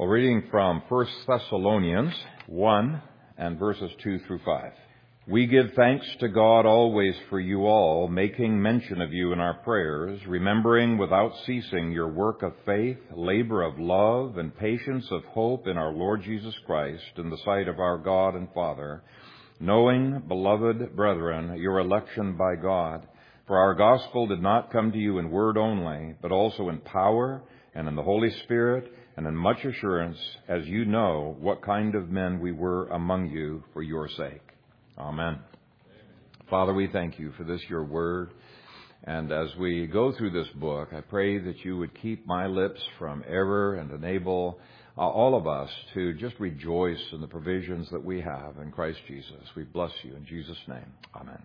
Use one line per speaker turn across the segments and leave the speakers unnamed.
Well, reading from 1 Thessalonians 1 and verses 2 through 5. We give thanks to God always for you all, making mention of you in our prayers, remembering without ceasing your work of faith, labor of love, and patience of hope in our Lord Jesus Christ in the sight of our God and Father, knowing, beloved brethren, your election by God. For our gospel did not come to you in word only, but also in power and in the Holy Spirit, and in much assurance, as you know what kind of men we were among you for your sake. Amen. Father, we thank you for this, your word. And as we go through this book, I pray that you would keep my lips from error and enable all of us to just rejoice in the provisions that we have in Christ Jesus. We bless you in Jesus' name. Amen.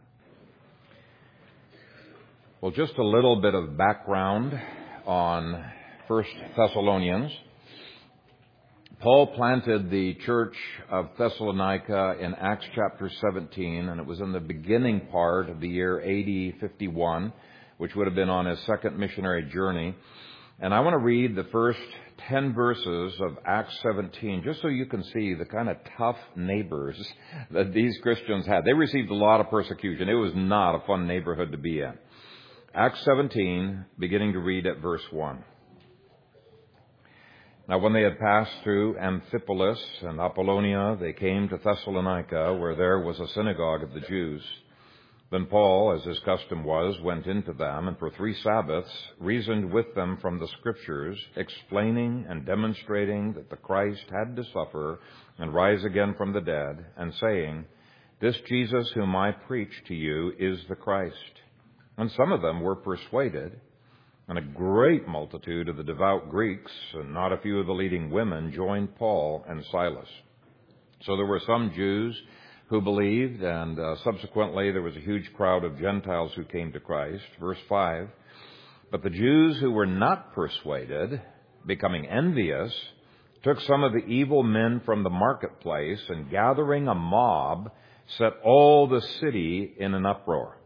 Well, just a little bit of background on 1 Thessalonians. Paul planted the church of Thessalonica in Acts chapter 17, and it was in the beginning part of the year AD 51, which would have been on his second missionary journey. And I want to read the first 10 verses of Acts 17, just so you can see the kind of tough neighbors that these Christians had. They received a lot of persecution. It was not a fun neighborhood to be in. Acts 17, beginning to read at verse 1. Now, when they had passed through Amphipolis and Apollonia, they came to Thessalonica, where there was a synagogue of the Jews. Then Paul, as his custom was, went into them, and for 3 Sabbaths reasoned with them from the Scriptures, explaining and demonstrating that the Christ had to suffer and rise again from the dead, and saying, "This Jesus whom I preach to you is the Christ." And some of them were persuaded, and a great multitude of the devout Greeks, and not a few of the leading women, joined Paul and Silas. So there were some Jews who believed, and subsequently there was a huge crowd of Gentiles who came to Christ. Verse 5, but the Jews who were not persuaded, becoming envious, took some of the evil men from the marketplace, and gathering a mob, set all the city in an uproar.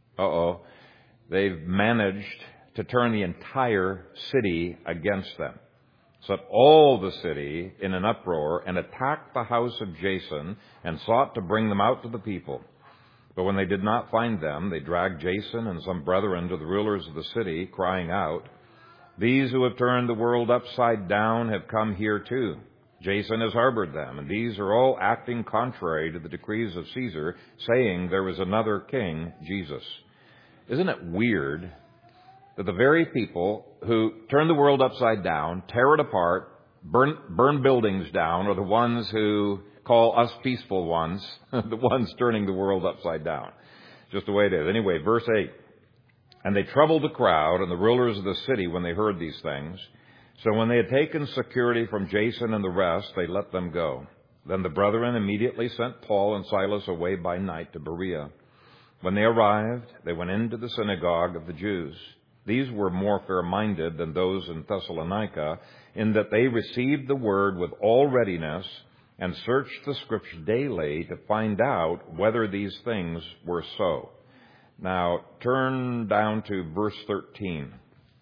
They've managed to turn the entire city against them. Set all the city in an uproar and attacked the house of Jason and sought to bring them out to the people. But when they did not find them, they dragged Jason and some brethren to the rulers of the city, crying out, "These who have turned the world upside down have come here too. Jason has harbored them, and these are all acting contrary to the decrees of Caesar, saying there is another king, Jesus." Isn't it weird that the very people who turn the world upside down, tear it apart, burn buildings down, are the ones who call us peaceful ones, the ones turning the world upside down? Just the way it is. Anyway, verse 8. And they troubled the crowd and the rulers of the city when they heard these things. So when they had taken security from Jason and the rest, they let them go. Then the brethren immediately sent Paul and Silas away by night to Berea. When they arrived, they went into the synagogue of the Jews. These were more fair-minded than those in Thessalonica, in that they received the word with all readiness and searched the Scriptures daily to find out whether these things were so. Now, turn down to verse 13.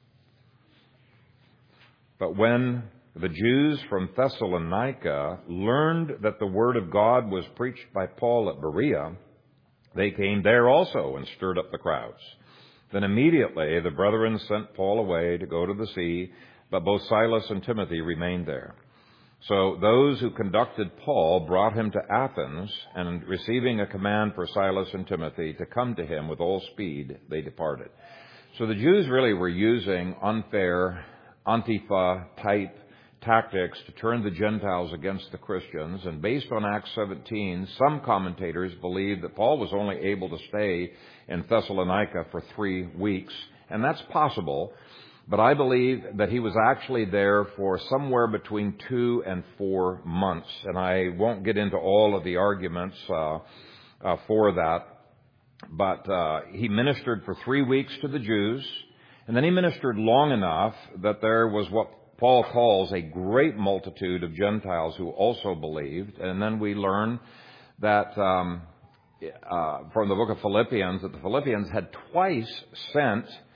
But when the Jews from Thessalonica learned that the word of God was preached by Paul at Berea, they came there also and stirred up the crowds. Then immediately the brethren sent Paul away to go to the sea, but both Silas and Timothy remained there. So those who conducted Paul brought him to Athens, and receiving a command for Silas and Timothy to come to him with all speed, they departed. So the Jews really were using unfair, Antifa-type tactics to turn the Gentiles against the Christians. And based on Acts 17, some commentators believe that Paul was only able to stay in Thessalonica for 3 weeks. And that's possible, but I believe that he was actually there for somewhere between 2 and 4 months. And I won't get into all of the arguments for that. But he ministered for 3 weeks to the Jews, and then he ministered long enough that there was what Paul calls a great multitude of Gentiles who also believed. And then we learn that from the book of Philippians, that the Philippians had twice sent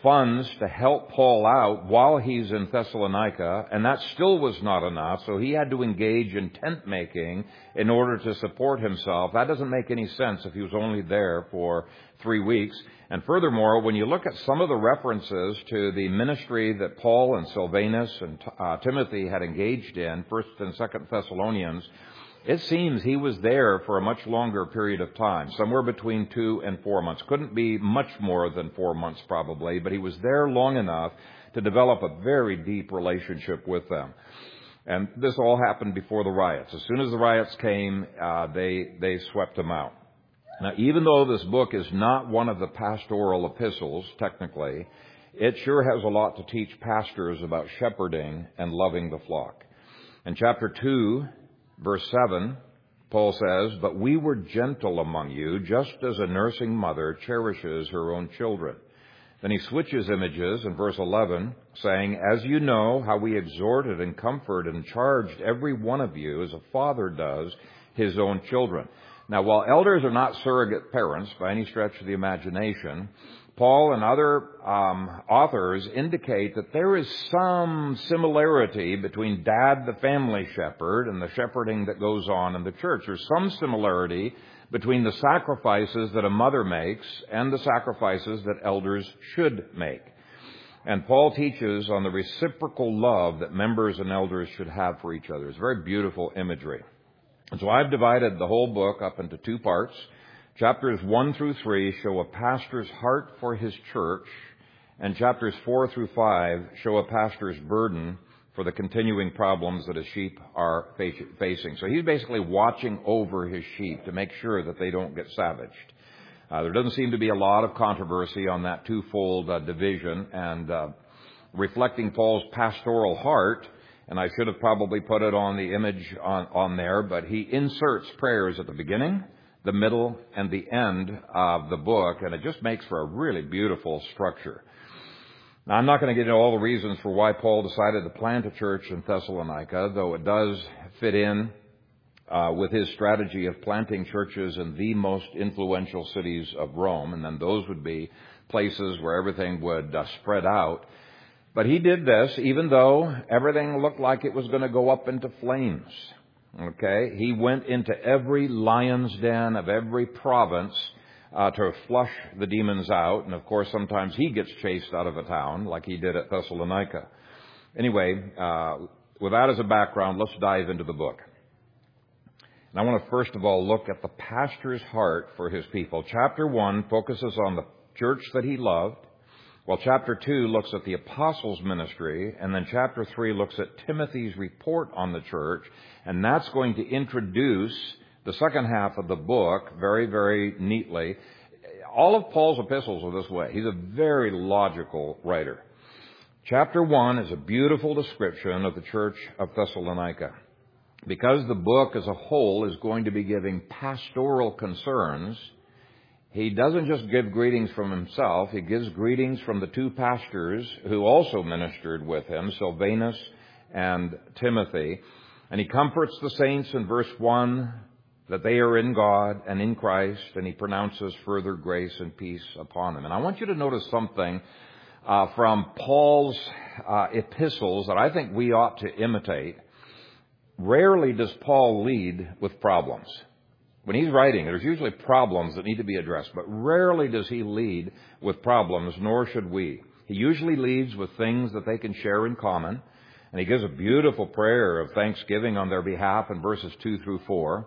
funds to help Paul out while he's in Thessalonica, and that still was not enough, so he had to engage in tent making in order to support himself. That doesn't make any sense if he was only there for 3 weeks. And furthermore, when you look at some of the references to the ministry that Paul and Silvanus and Timothy had engaged in, 1st and 2nd Thessalonians, it seems he was there for a much longer period of time, somewhere between 2 and 4 months. Couldn't be much more than 4 months probably, but he was there long enough to develop a very deep relationship with them. And this all happened before the riots. As soon as the riots came, they swept him out. Now, even though this book is not one of the pastoral epistles, technically, it sure has a lot to teach pastors about shepherding and loving the flock. In chapter 2, verse 7, Paul says, "But we were gentle among you, just as a nursing mother cherishes her own children." Then he switches images in verse 11, saying, "As you know how we exhorted and comforted and charged every one of you as a father does his own children." Now, while elders are not surrogate parents by any stretch of the imagination, Paul and other authors indicate that there is some similarity between Dad, the family shepherd, and the shepherding that goes on in the church. There's some similarity between the sacrifices that a mother makes and the sacrifices that elders should make. And Paul teaches on the reciprocal love that members and elders should have for each other. It's very beautiful imagery. And so I've divided the whole book up into 2 parts. Chapters 1 through 3 show a pastor's heart for his church, and chapters 4 through 5 show a pastor's burden for the continuing problems that his sheep are facing. So he's basically watching over his sheep to make sure that they don't get savaged. There doesn't seem to be a lot of controversy on that twofold division, and reflecting Paul's pastoral heart, and I should have probably put it on the image on there, but he inserts prayers at the beginning, the middle, and the end of the book, and it just makes for a really beautiful structure. Now, I'm not going to get into all the reasons for why Paul decided to plant a church in Thessalonica, though it does fit in with his strategy of planting churches in the most influential cities of Rome, and then those would be places where everything would spread out. But he did this even though everything looked like it was going to go up into flames. Okay? He went into every lion's den of every province to flush the demons out. And of course, sometimes he gets chased out of a town like he did at Thessalonica. Anyway, with that as a background, let's dive into the book. And I want to first of all look at the pastor's heart for his people. Chapter 1 focuses on the church that he loved, while chapter 2 looks at the apostles' ministry, and then chapter 3 looks at Timothy's report on the church, and that's going to introduce the second half of the book very, very neatly. All of Paul's epistles are this way. He's a very logical writer. Chapter 1 is a beautiful description of the church of Thessalonica. Because the book as a whole is going to be giving pastoral concerns, he doesn't just give greetings from himself. He gives greetings from the 2 pastors who also ministered with him, Silvanus and Timothy. And he comforts the saints in verse 1 that they are in God and in Christ, and he pronounces further grace and peace upon them. And I want you to notice something from Paul's epistles that I think we ought to imitate. Rarely does Paul lead with problems. When he's writing, there's usually problems that need to be addressed, but rarely does he lead with problems, nor should we. He usually leads with things that they can share in common, and he gives a beautiful prayer of thanksgiving on their behalf in verses 2 through 4,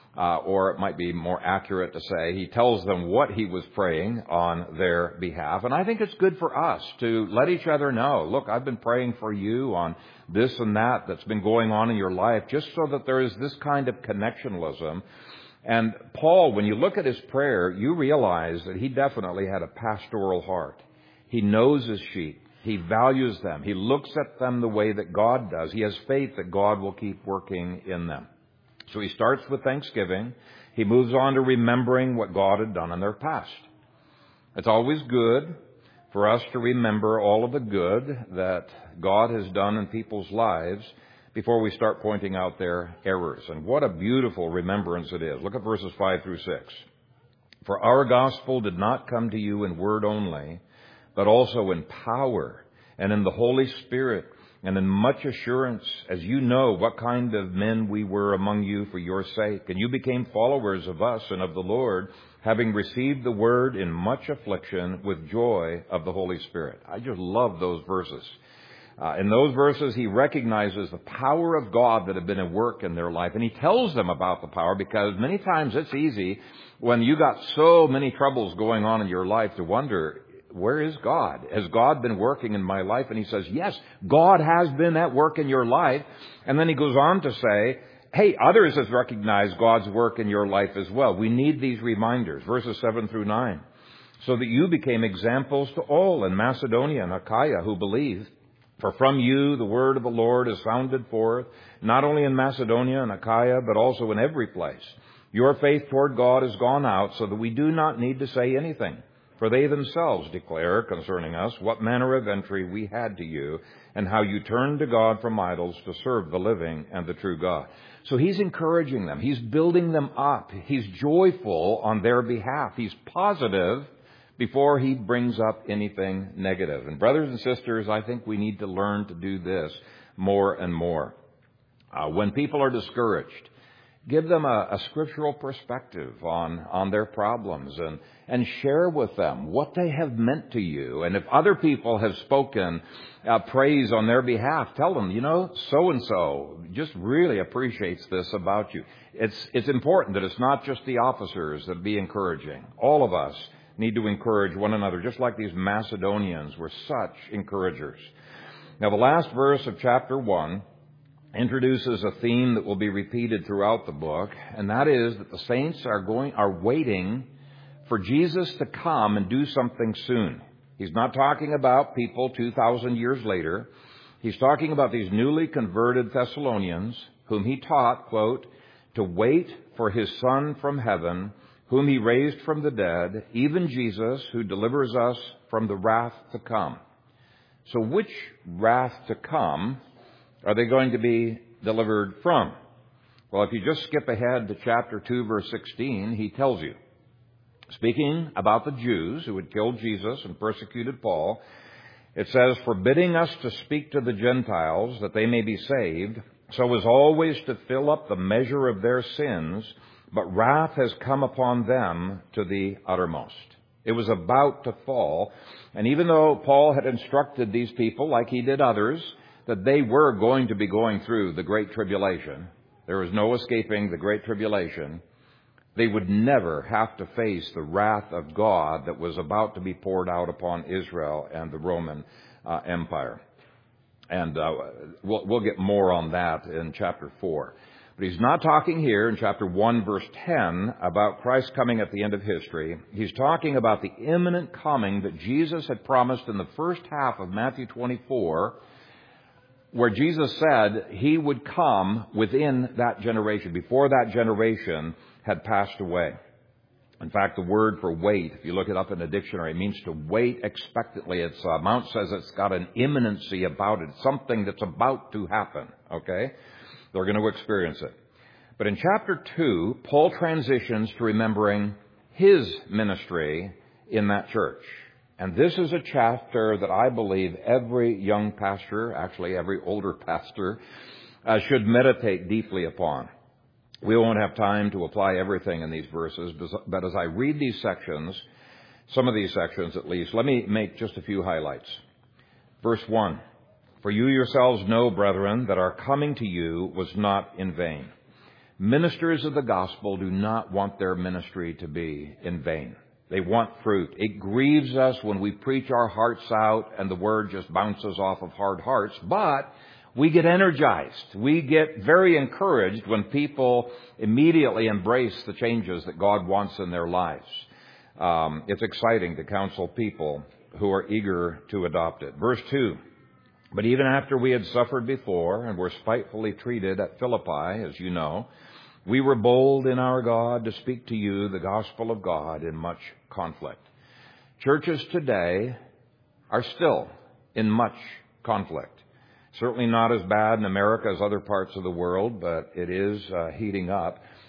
or it might be more accurate to say he tells them what he was praying on their behalf. And I think it's good for us to let each other know, look, I've been praying for you on this and that's been going on in your life, just so that there is this kind of connectionalism. And Paul, when you look at his prayer, you realize that he definitely had a pastoral heart. He knows his sheep. He values them. He looks at them the way that God does. He has faith that God will keep working in them. So he starts with thanksgiving. He moves on to remembering what God had done in their past. It's always good for us to remember all of the good that God has done in people's lives before we start pointing out their errors. And what a beautiful remembrance it is. Look at verses 5 through 6. For our gospel did not come to you in word only, but also in power and in the Holy Spirit and in much assurance, as you know what kind of men we were among you for your sake. And you became followers of us and of the Lord, having received the word in much affliction with joy of the Holy Spirit. I just love those verses. In those verses, he recognizes the power of God that had been at work in their life. And he tells them about the power, because many times it's easy when you got so many troubles going on in your life to wonder, where is God? Has God been working in my life? And he says, yes, God has been at work in your life. And then he goes on to say, hey, others have recognized God's work in your life as well. We need these reminders, verses 7 through 9, so that you became examples to all in Macedonia and Achaia who believed. For from you the word of the Lord is sounded forth, not only in Macedonia and Achaia, but also in every place. Your faith toward God has gone out, so that we do not need to say anything. For they themselves declare concerning us what manner of entry we had to you, and how you turned to God from idols to serve the living and the true God. So he's encouraging them. He's building them up. He's joyful on their behalf. He's positive before he brings up anything negative. And brothers and sisters, I think we need to learn to do this more and more. When people are discouraged, give them a scriptural perspective on their problems and share with them what they have meant to you. And if other people have spoken praise on their behalf, tell them, so-and-so just really appreciates this about you. It's important that it's not just the officers that be encouraging. All of us need to encourage one another, just like these Macedonians were such encouragers. Now, the last verse of chapter 1 introduces a theme that will be repeated throughout the book, and that is that the saints are waiting for Jesus to come and do something soon. He's not talking about people 2,000 years later. He's talking about these newly converted Thessalonians, whom he taught, quote, to wait for his Son from heaven, whom he raised from the dead, even Jesus, who delivers us from the wrath to come. So which wrath to come are they going to be delivered from? Well, if you just skip ahead to chapter 2, verse 16, he tells you, speaking about the Jews who had killed Jesus and persecuted Paul, it says, forbidding us to speak to the Gentiles that they may be saved, so as always to fill up the measure of their sins, but wrath has come upon them to the uttermost. It was about to fall. And even though Paul had instructed these people, like he did others, that they were going to be going through the Great Tribulation, there was no escaping the Great Tribulation, they would never have to face the wrath of God that was about to be poured out upon Israel and the Roman Empire. And we'll get more on that in chapter 4. But he's not talking here in chapter 1, verse 10, about Christ coming at the end of history. He's talking about the imminent coming that Jesus had promised in the first half of Matthew 24, where Jesus said he would come within that generation, before that generation had passed away. In fact, the word for wait, if you look it up in the dictionary, it means to wait expectantly. Mount says it's got an imminency about it, something that's about to happen, okay? They're going to experience it. But in chapter 2, Paul transitions to remembering his ministry in that church. And this is a chapter that I believe every young pastor, actually every older pastor, should meditate deeply upon. We won't have time to apply everything in these verses, but as I read these sections, some of these sections at least, let me make just a few highlights. Verse 1. For you yourselves know, brethren, that our coming to you was not in vain. Ministers of the gospel do not want their ministry to be in vain. They want fruit. It grieves us when we preach our hearts out and the word just bounces off of hard hearts, but we get energized. We get very encouraged when people immediately embrace the changes that God wants in their lives. It's exciting to counsel people who are eager to adopt it. Verse 2. But even after we had suffered before and were spitefully treated at Philippi, as you know, we were bold in our God to speak to you the gospel of God in much conflict. Churches today are still in much conflict. Certainly not as bad in America as other parts of the world, but it is heating up.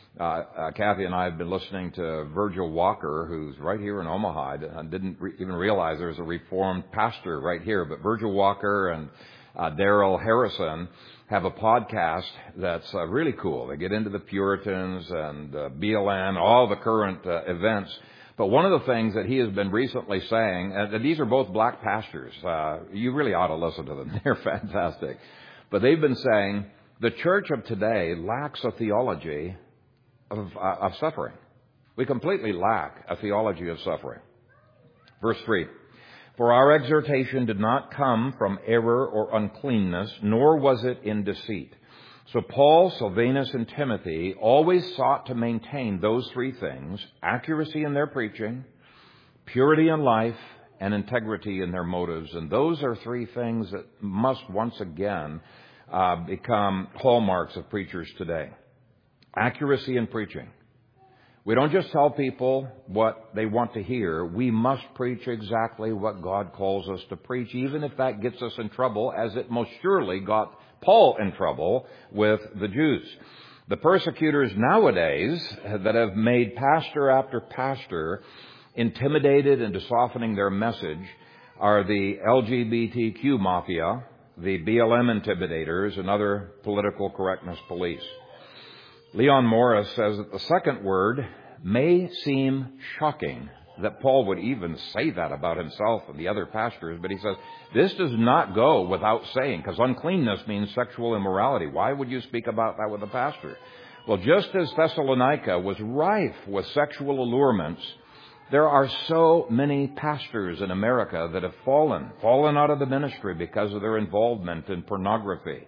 Kathy and I have been listening to Virgil Walker, who's right here in Omaha. I didn't even realize there's a Reformed pastor right here. But Virgil Walker and Darrell Harrison have a podcast that's really cool. They get into the Puritans and BLM, all the current events. But one of the things that he has been recently saying, and these are both black pastors. You really ought to listen to them. They're fantastic. But they've been saying the church of today lacks a theology of suffering. We completely lack a theology of suffering. Verse 3, for our exhortation did not come from error or uncleanness, nor was it in deceit. So Paul, Silvanus, and Timothy always sought to maintain those three things: accuracy in their preaching, purity in life, and integrity in their motives. And those are three things that must once again become hallmarks of preachers today. Accuracy in preaching. We don't just tell people what they want to hear. We must preach exactly what God calls us to preach, even if that gets us in trouble, as it most surely got Paul in trouble with the Jews. The persecutors nowadays that have made pastor after pastor intimidated into softening their message are the LGBTQ mafia, the BLM intimidators, and other political correctness police. Leon Morris says that the second word may seem shocking that Paul would even say that about himself and the other pastors, but he says this does not go without saying, because uncleanness means sexual immorality. Why would you speak about that with a pastor? Well, just as Thessalonica was rife with sexual allurements, there are so many pastors in America that have fallen out of the ministry because of their involvement in pornography.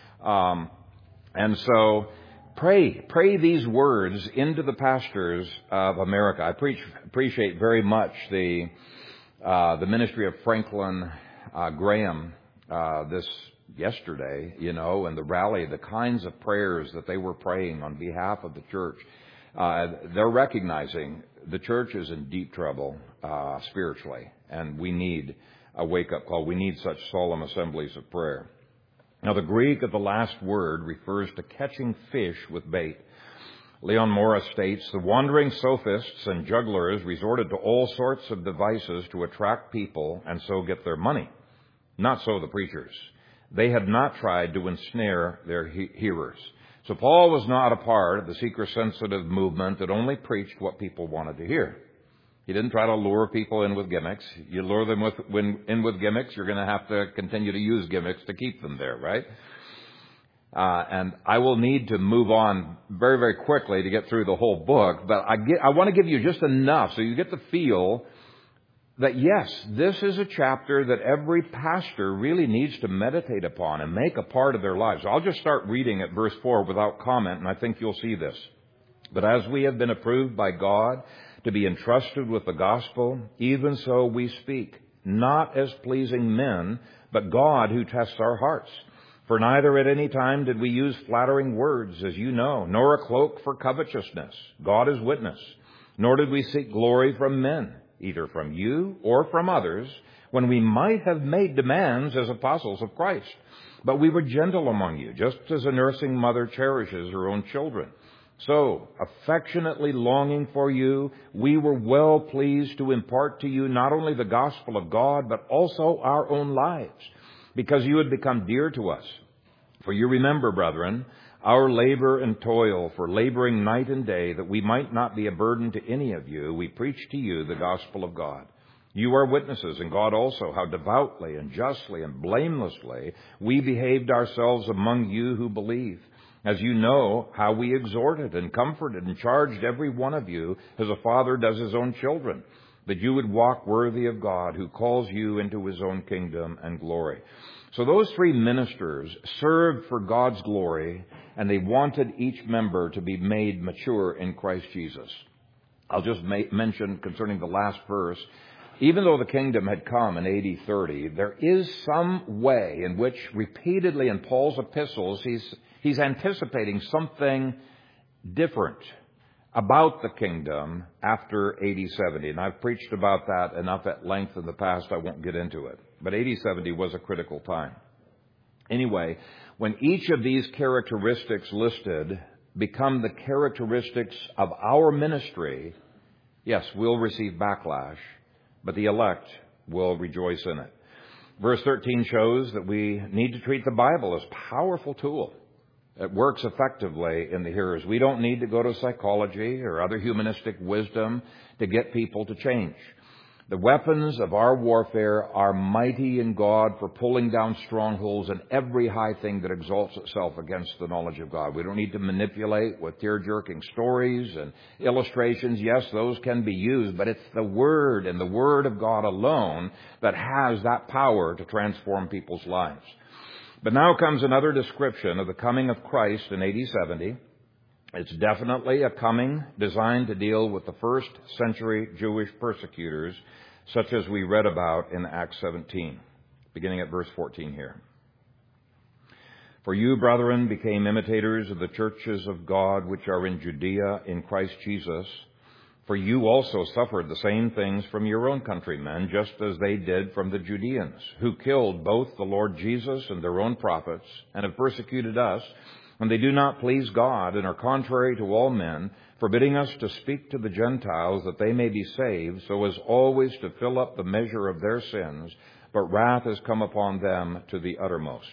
And so pray these words into the pastors of America. I appreciate very much the ministry of Franklin Graham this yesterday, and the rally, the kinds of prayers that they were praying on behalf of the church. They're recognizing the church is in deep trouble spiritually, and we need a wake-up call. We need such solemn assemblies of prayer. Now, the Greek of the last word refers to catching fish with bait. Leon Morris states, the wandering sophists and jugglers resorted to all sorts of devices to attract people and so get their money. Not so the preachers. They had not tried to ensnare their hearers. So Paul was not a part of the seeker-sensitive movement that only preached what people wanted to hear. He didn't try to lure people in with gimmicks. You lure them in with gimmicks, you're going to have to continue to use gimmicks to keep them there, right? And I will need to move on very, very quickly to get through the whole book, but I want to give you just enough so you get the feel that, yes, this is a chapter that every pastor really needs to meditate upon and make a part of their lives. I'll just start reading at verse 4 without comment, and I think you'll see this. But as we have been approved by God to be entrusted with the gospel, even so we speak, not as pleasing men, but God who tests our hearts. For neither at any time did we use flattering words, as you know, nor a cloak for covetousness. God is witness. Nor did we seek glory from men, either from you or from others, when we might have made demands as apostles of Christ. But we were gentle among you, just as a nursing mother cherishes her own children. So, affectionately longing for you, we were well pleased to impart to you not only the gospel of God, but also our own lives, because you had become dear to us. For you remember, brethren, our labor and toil, for laboring night and day, that we might not be a burden to any of you, we preach to you the gospel of God. You are witnesses, and God also, how devoutly and justly and blamelessly we behaved ourselves among you who believe. As you know, how we exhorted and comforted and charged every one of you as a father does his own children, that you would walk worthy of God who calls you into his own kingdom and glory. So those three ministers served for God's glory, and they wanted each member to be made mature in Christ Jesus. I'll just mention concerning the last verse, even though the kingdom had come in AD 30, there is some way in which repeatedly in Paul's epistles he's anticipating something different about the kingdom after AD 70. And I've preached about that enough at length in the past, I won't get into it. But AD 70 was a critical time. Anyway, when each of these characteristics listed become the characteristics of our ministry, yes, we'll receive backlash, but the elect will rejoice in it. Verse 13 shows that we need to treat the Bible as a powerful tool. It works effectively in the hearers. We don't need to go to psychology or other humanistic wisdom to get people to change. The weapons of our warfare are mighty in God for pulling down strongholds and every high thing that exalts itself against the knowledge of God. We don't need to manipulate with tear-jerking stories and illustrations. Yes, those can be used, but it's the Word and the Word of God alone that has that power to transform people's lives. But now comes another description of the coming of Christ in AD 70. It's definitely a coming designed to deal with the first century Jewish persecutors, such as we read about in Acts 17, beginning at verse 14 here. For you, brethren, became imitators of the churches of God which are in Judea in Christ Jesus. For you also suffered the same things from your own countrymen, just as they did from the Judeans, who killed both the Lord Jesus and their own prophets, and have persecuted us. And they do not please God, and are contrary to all men, forbidding us to speak to the Gentiles that they may be saved, so as always to fill up the measure of their sins. But wrath has come upon them to the uttermost.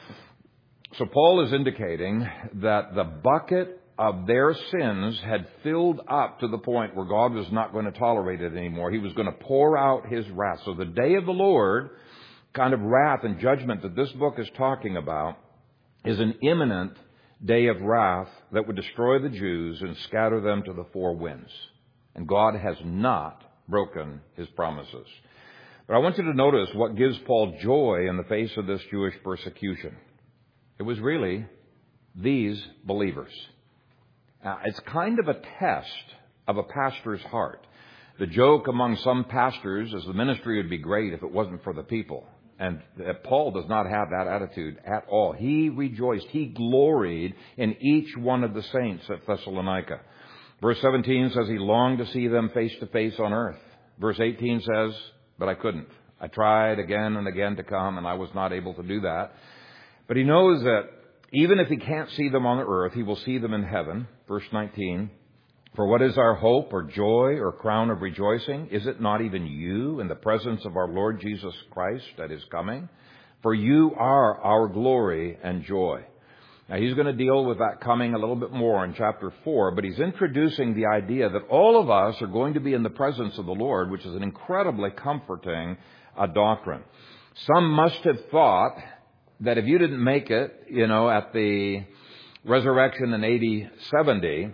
So Paul is indicating that the bucket of their sins had filled up to the point where God was not going to tolerate it anymore. He was going to pour out His wrath. So the day of the Lord, kind of wrath and judgment that this book is talking about, is an imminent day of wrath that would destroy the Jews and scatter them to the four winds. And God has not broken His promises. But I want you to notice what gives Paul joy in the face of this Jewish persecution. It was really these believers. It's kind of a test of a pastor's heart. The joke among some pastors is the ministry would be great if it wasn't for the people. And Paul does not have that attitude at all. He rejoiced. He gloried in each one of the saints at Thessalonica. Verse 17 says he longed to see them face to face on earth. Verse 18 says, but I couldn't. I tried again and again to come, and I was not able to do that. But he knows that even if he can't see them on the earth, he will see them in heaven. Verse 19, for what is our hope or joy or crown of rejoicing? Is it not even you in the presence of our Lord Jesus Christ at His coming? For you are our glory and joy. Now, he's going to deal with that coming a little bit more in chapter 4, but he's introducing the idea that all of us are going to be in the presence of the Lord, which is an incredibly comforting doctrine. Some must have thought that if you didn't make it, at the resurrection in AD 70,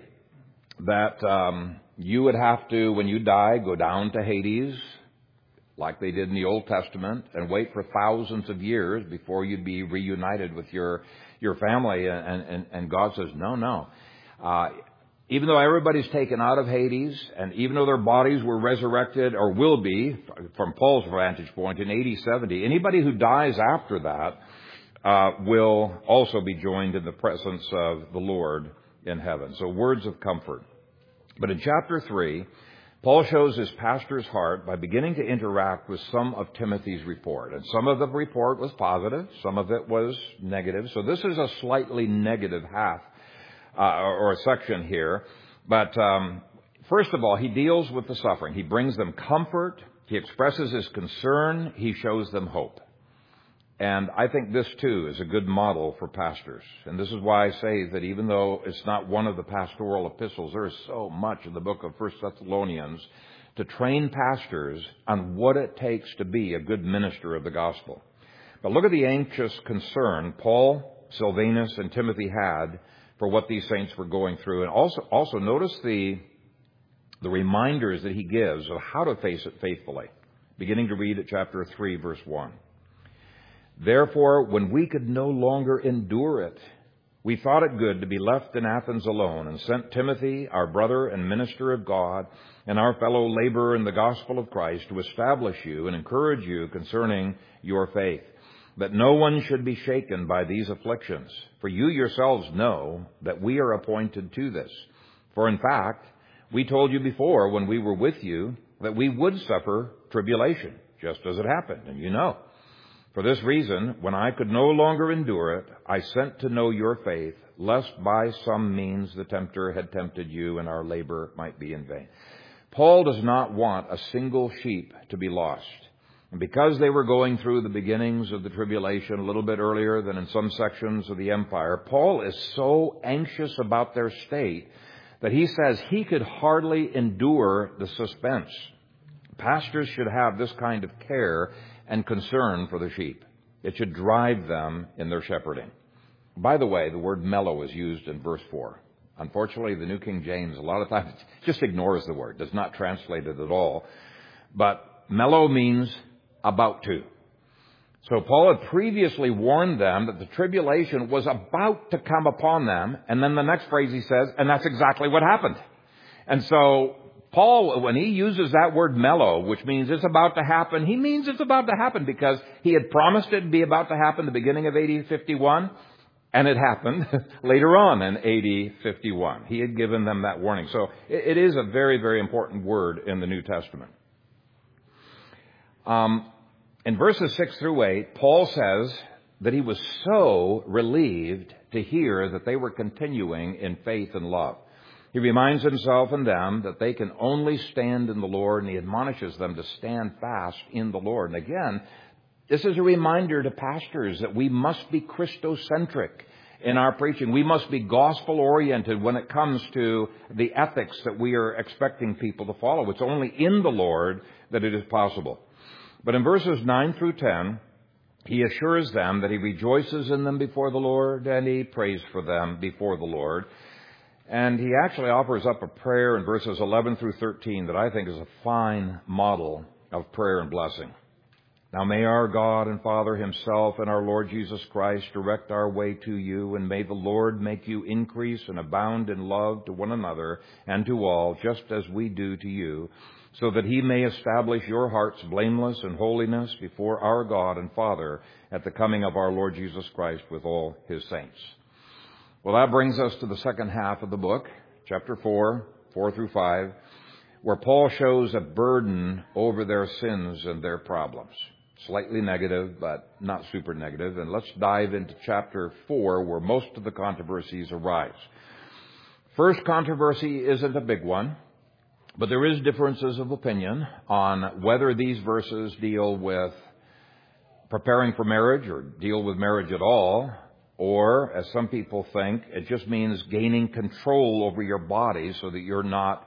that you would have to, when you die, go down to Hades, like they did in the Old Testament, and wait for thousands of years before you'd be reunited with your family. And God says, no. Even though everybody's taken out of Hades, and even though their bodies were resurrected, or will be, from Paul's vantage point, in AD 70, anybody who dies after that will also be joined in the presence of the Lord in heaven. So words of comfort. But in chapter 3, Paul shows his pastor's heart by beginning to interact with some of Timothy's report. And some of the report was positive, some of it was negative. So this is a slightly negative half or a section here. But first of all, he deals with the suffering. He brings them comfort. He expresses his concern. He shows them hope. And I think this, too, is a good model for pastors. And this is why I say that even though it's not one of the pastoral epistles, there is so much in the book of 1 Thessalonians to train pastors on what it takes to be a good minister of the gospel. But look at the anxious concern Paul, Silvanus, and Timothy had for what these saints were going through. And also notice the reminders that he gives of how to face it faithfully. Beginning to read at chapter 3, verse 1. Therefore, when we could no longer endure it, we thought it good to be left in Athens alone, and sent Timothy, our brother and minister of God, and our fellow laborer in the gospel of Christ, to establish you and encourage you concerning your faith, that no one should be shaken by these afflictions. For you yourselves know that we are appointed to this. For in fact, we told you before when we were with you that we would suffer tribulation, just as it happened, and you know. For this reason, when I could no longer endure it, I sent to know your faith, lest by some means the tempter had tempted you and our labor might be in vain. Paul does not want a single sheep to be lost. And because they were going through the beginnings of the tribulation a little bit earlier than in some sections of the empire, Paul is so anxious about their state that he says he could hardly endure the suspense. Pastors should have this kind of care and concern for the sheep. It should drive them in their shepherding. By the way, the word mellow is used in verse 4. Unfortunately, the New King James a lot of times just ignores the word, does not translate it at all. But mellow means about to. So Paul had previously warned them that the tribulation was about to come upon them. And then the next phrase he says, and that's exactly what happened. And so Paul, when he uses that word mellow, which means it's about to happen, he means it's about to happen because he had promised it to be about to happen the beginning of AD 51, and it happened later on in AD 51. He had given them that warning. So it is a very, very important word in the New Testament. In verses 6 through 8, Paul says that he was so relieved to hear that they were continuing in faith and love. He reminds himself and them that they can only stand in the Lord, and he admonishes them to stand fast in the Lord. And again, this is a reminder to pastors that we must be Christocentric in our preaching. We must be gospel-oriented when it comes to the ethics that we are expecting people to follow. It's only in the Lord that it is possible. But in verses 9 through 10, he assures them that he rejoices in them before the Lord, and he prays for them before the Lord. And he actually offers up a prayer in verses 11 through 13 that I think is a fine model of prayer and blessing. Now may our God and Father himself and our Lord Jesus Christ direct our way to you, and may the Lord make you increase and abound in love to one another and to all, just as we do to you, so that he may establish your hearts blameless in holiness before our God and Father at the coming of our Lord Jesus Christ with all his saints. Well, that brings us to the second half of the book, chapter 4 through 5, where Paul shows a burden over their sins and their problems. Slightly negative, but not super negative. And let's dive into chapter 4, where most of the controversies arise. First controversy isn't a big one, but there is differences of opinion on whether these verses deal with preparing for marriage or deal with marriage at all. Or, as some people think, it just means gaining control over your body so that you're not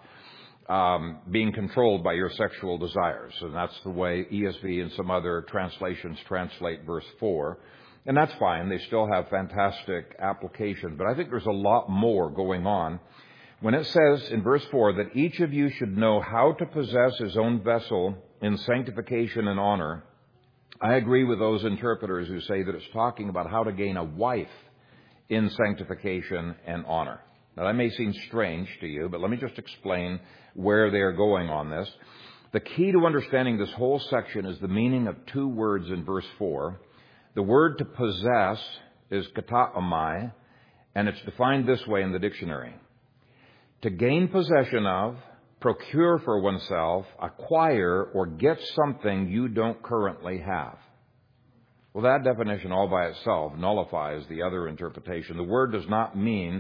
being controlled by your sexual desires. And that's the way ESV and some other translations translate verse 4. And that's fine. They still have fantastic application. But I think there's a lot more going on. When it says in verse 4 that each of you should know how to possess his own vessel in sanctification and honor, I agree with those interpreters who say that it's talking about how to gain a wife in sanctification and honor. Now, that may seem strange to you, but let me just explain where they are going on this. The key to understanding this whole section is the meaning of two words in verse 4. The word to possess is kataomai, and it's defined this way in the dictionary: to gain possession of, procure for oneself, acquire, or get something you don't currently have. Well, that definition all by itself nullifies the other interpretation. The word does not mean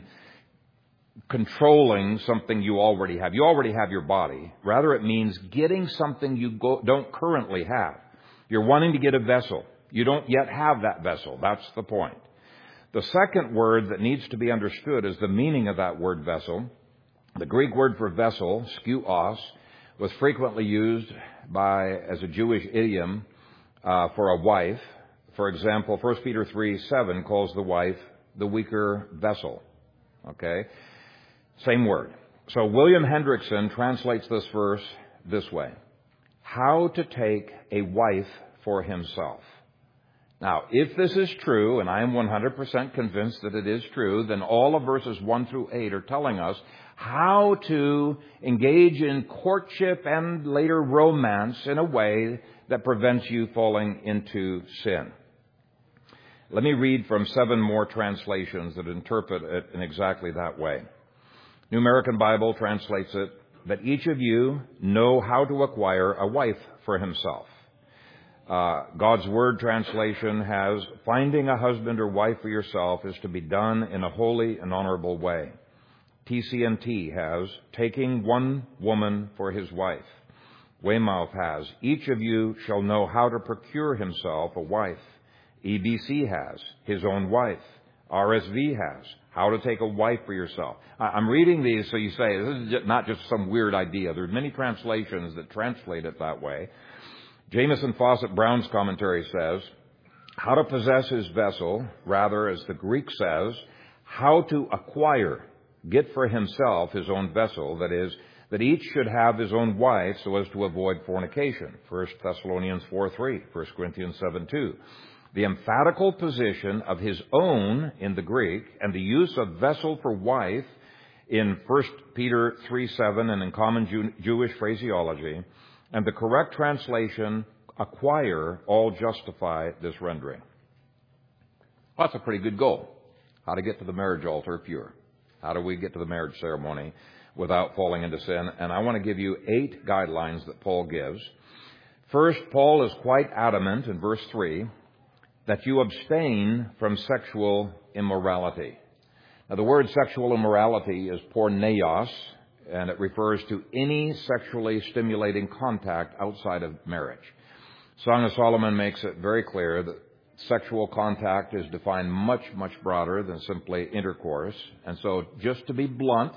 controlling something you already have. You already have your body. Rather, it means getting something you don't currently have. You're wanting to get a vessel. You don't yet have that vessel. That's the point. The second word that needs to be understood is the meaning of that word vessel. The Greek word for vessel, skuos, was frequently used as a Jewish idiom for a wife. For example, 1 Peter 3:7 calls the wife the weaker vessel. Okay? Same word. So William Hendrickson translates this verse this way: how to take a wife for himself. Now, if this is true, and I am 100% convinced that it is true, then all of verses 1 through 8 are telling us how to engage in courtship and later romance in a way that prevents you falling into sin. Let me read from 7 more translations that interpret it in exactly that way. New American Bible translates it that each of you know how to acquire a wife for himself. God's Word translation has, finding a husband or wife for yourself is to be done in a holy and honorable way. TCNT has, taking one woman for his wife. Weymouth has, each of you shall know how to procure himself a wife. EBC has, his own wife. RSV has, how to take a wife for yourself. I'm reading these so you say, this is not just some weird idea. There are many translations that translate it that way. Jamieson Fawcett Brown's commentary says, how to possess his vessel, rather, as the Greek says, how to acquire, get for himself his own vessel, that is, that each should have his own wife so as to avoid fornication. 1 Thessalonians 4:3, 1 Corinthians 7:2. The emphatical position of his own in the Greek and the use of vessel for wife in 1 Peter 3:7 and in common Jewish phraseology, and the correct translation, acquire, all justify this rendering. Well, that's a pretty good goal. How to get to the marriage altar pure. How do we get to the marriage ceremony without falling into sin? And I want to give you 8 guidelines that Paul gives. First, Paul is quite adamant in verse 3 that you abstain from sexual immorality. Now, the word sexual immorality is porneos, and it refers to any sexually stimulating contact outside of marriage. Song of Solomon makes it very clear that sexual contact is defined much, much broader than simply intercourse. And so, just to be blunt,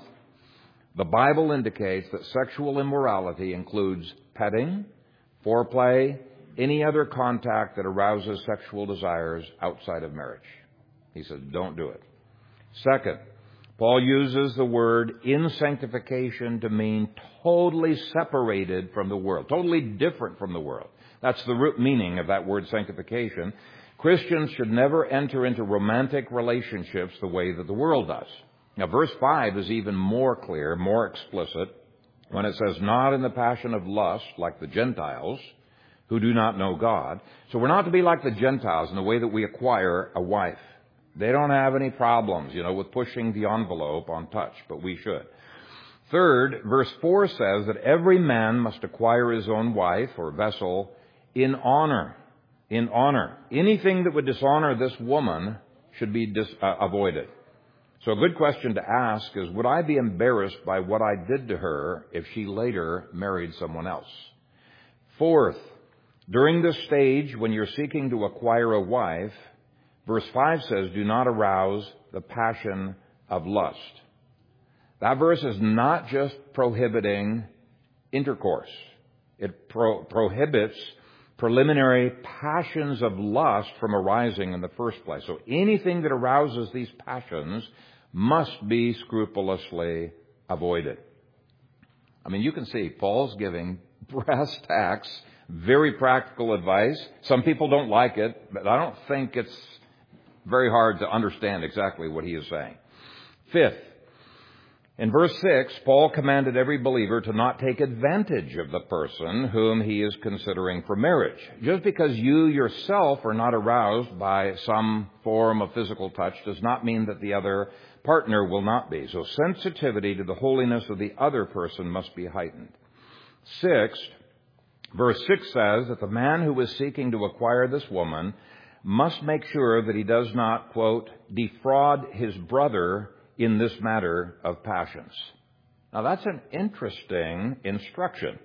the Bible indicates that sexual immorality includes petting, foreplay, any other contact that arouses sexual desires outside of marriage. He says, don't do it. Second, Paul uses the word in sanctification to mean totally separated from the world, totally different from the world. That's the root meaning of that word sanctification. Christians should never enter into romantic relationships the way that the world does. Now, verse 5 is even more clear, more explicit, when it says, not in the passion of lust like the Gentiles, who do not know God. So we're not to be like the Gentiles in the way that we acquire a wife. They don't have any problems, with pushing the envelope on touch, but we should. Third, verse 4 says that every man must acquire his own wife or vessel in honor. In honor. Anything that would dishonor this woman should be avoided. So a good question to ask is, would I be embarrassed by what I did to her if she later married someone else? Fourth, during this stage when you're seeking to acquire a wife, verse 5 says, do not arouse the passion of lust. That verse is not just prohibiting intercourse. It prohibits preliminary passions of lust from arising in the first place. So anything that arouses these passions must be scrupulously avoided. I mean, you can see Paul's giving brass tacks, very practical advice. Some people don't like it, but I don't think it's very hard to understand exactly what he is saying. Fifth, in verse 6, Paul commanded every believer to not take advantage of the person whom he is considering for marriage. Just because you yourself are not aroused by some form of physical touch does not mean that the other partner will not be. So sensitivity to the holiness of the other person must be heightened. Sixth, verse 6 says that the man who is seeking to acquire this woman must make sure that he does not, quote, defraud his brother in this matter of passions. Now, that's an interesting instruction.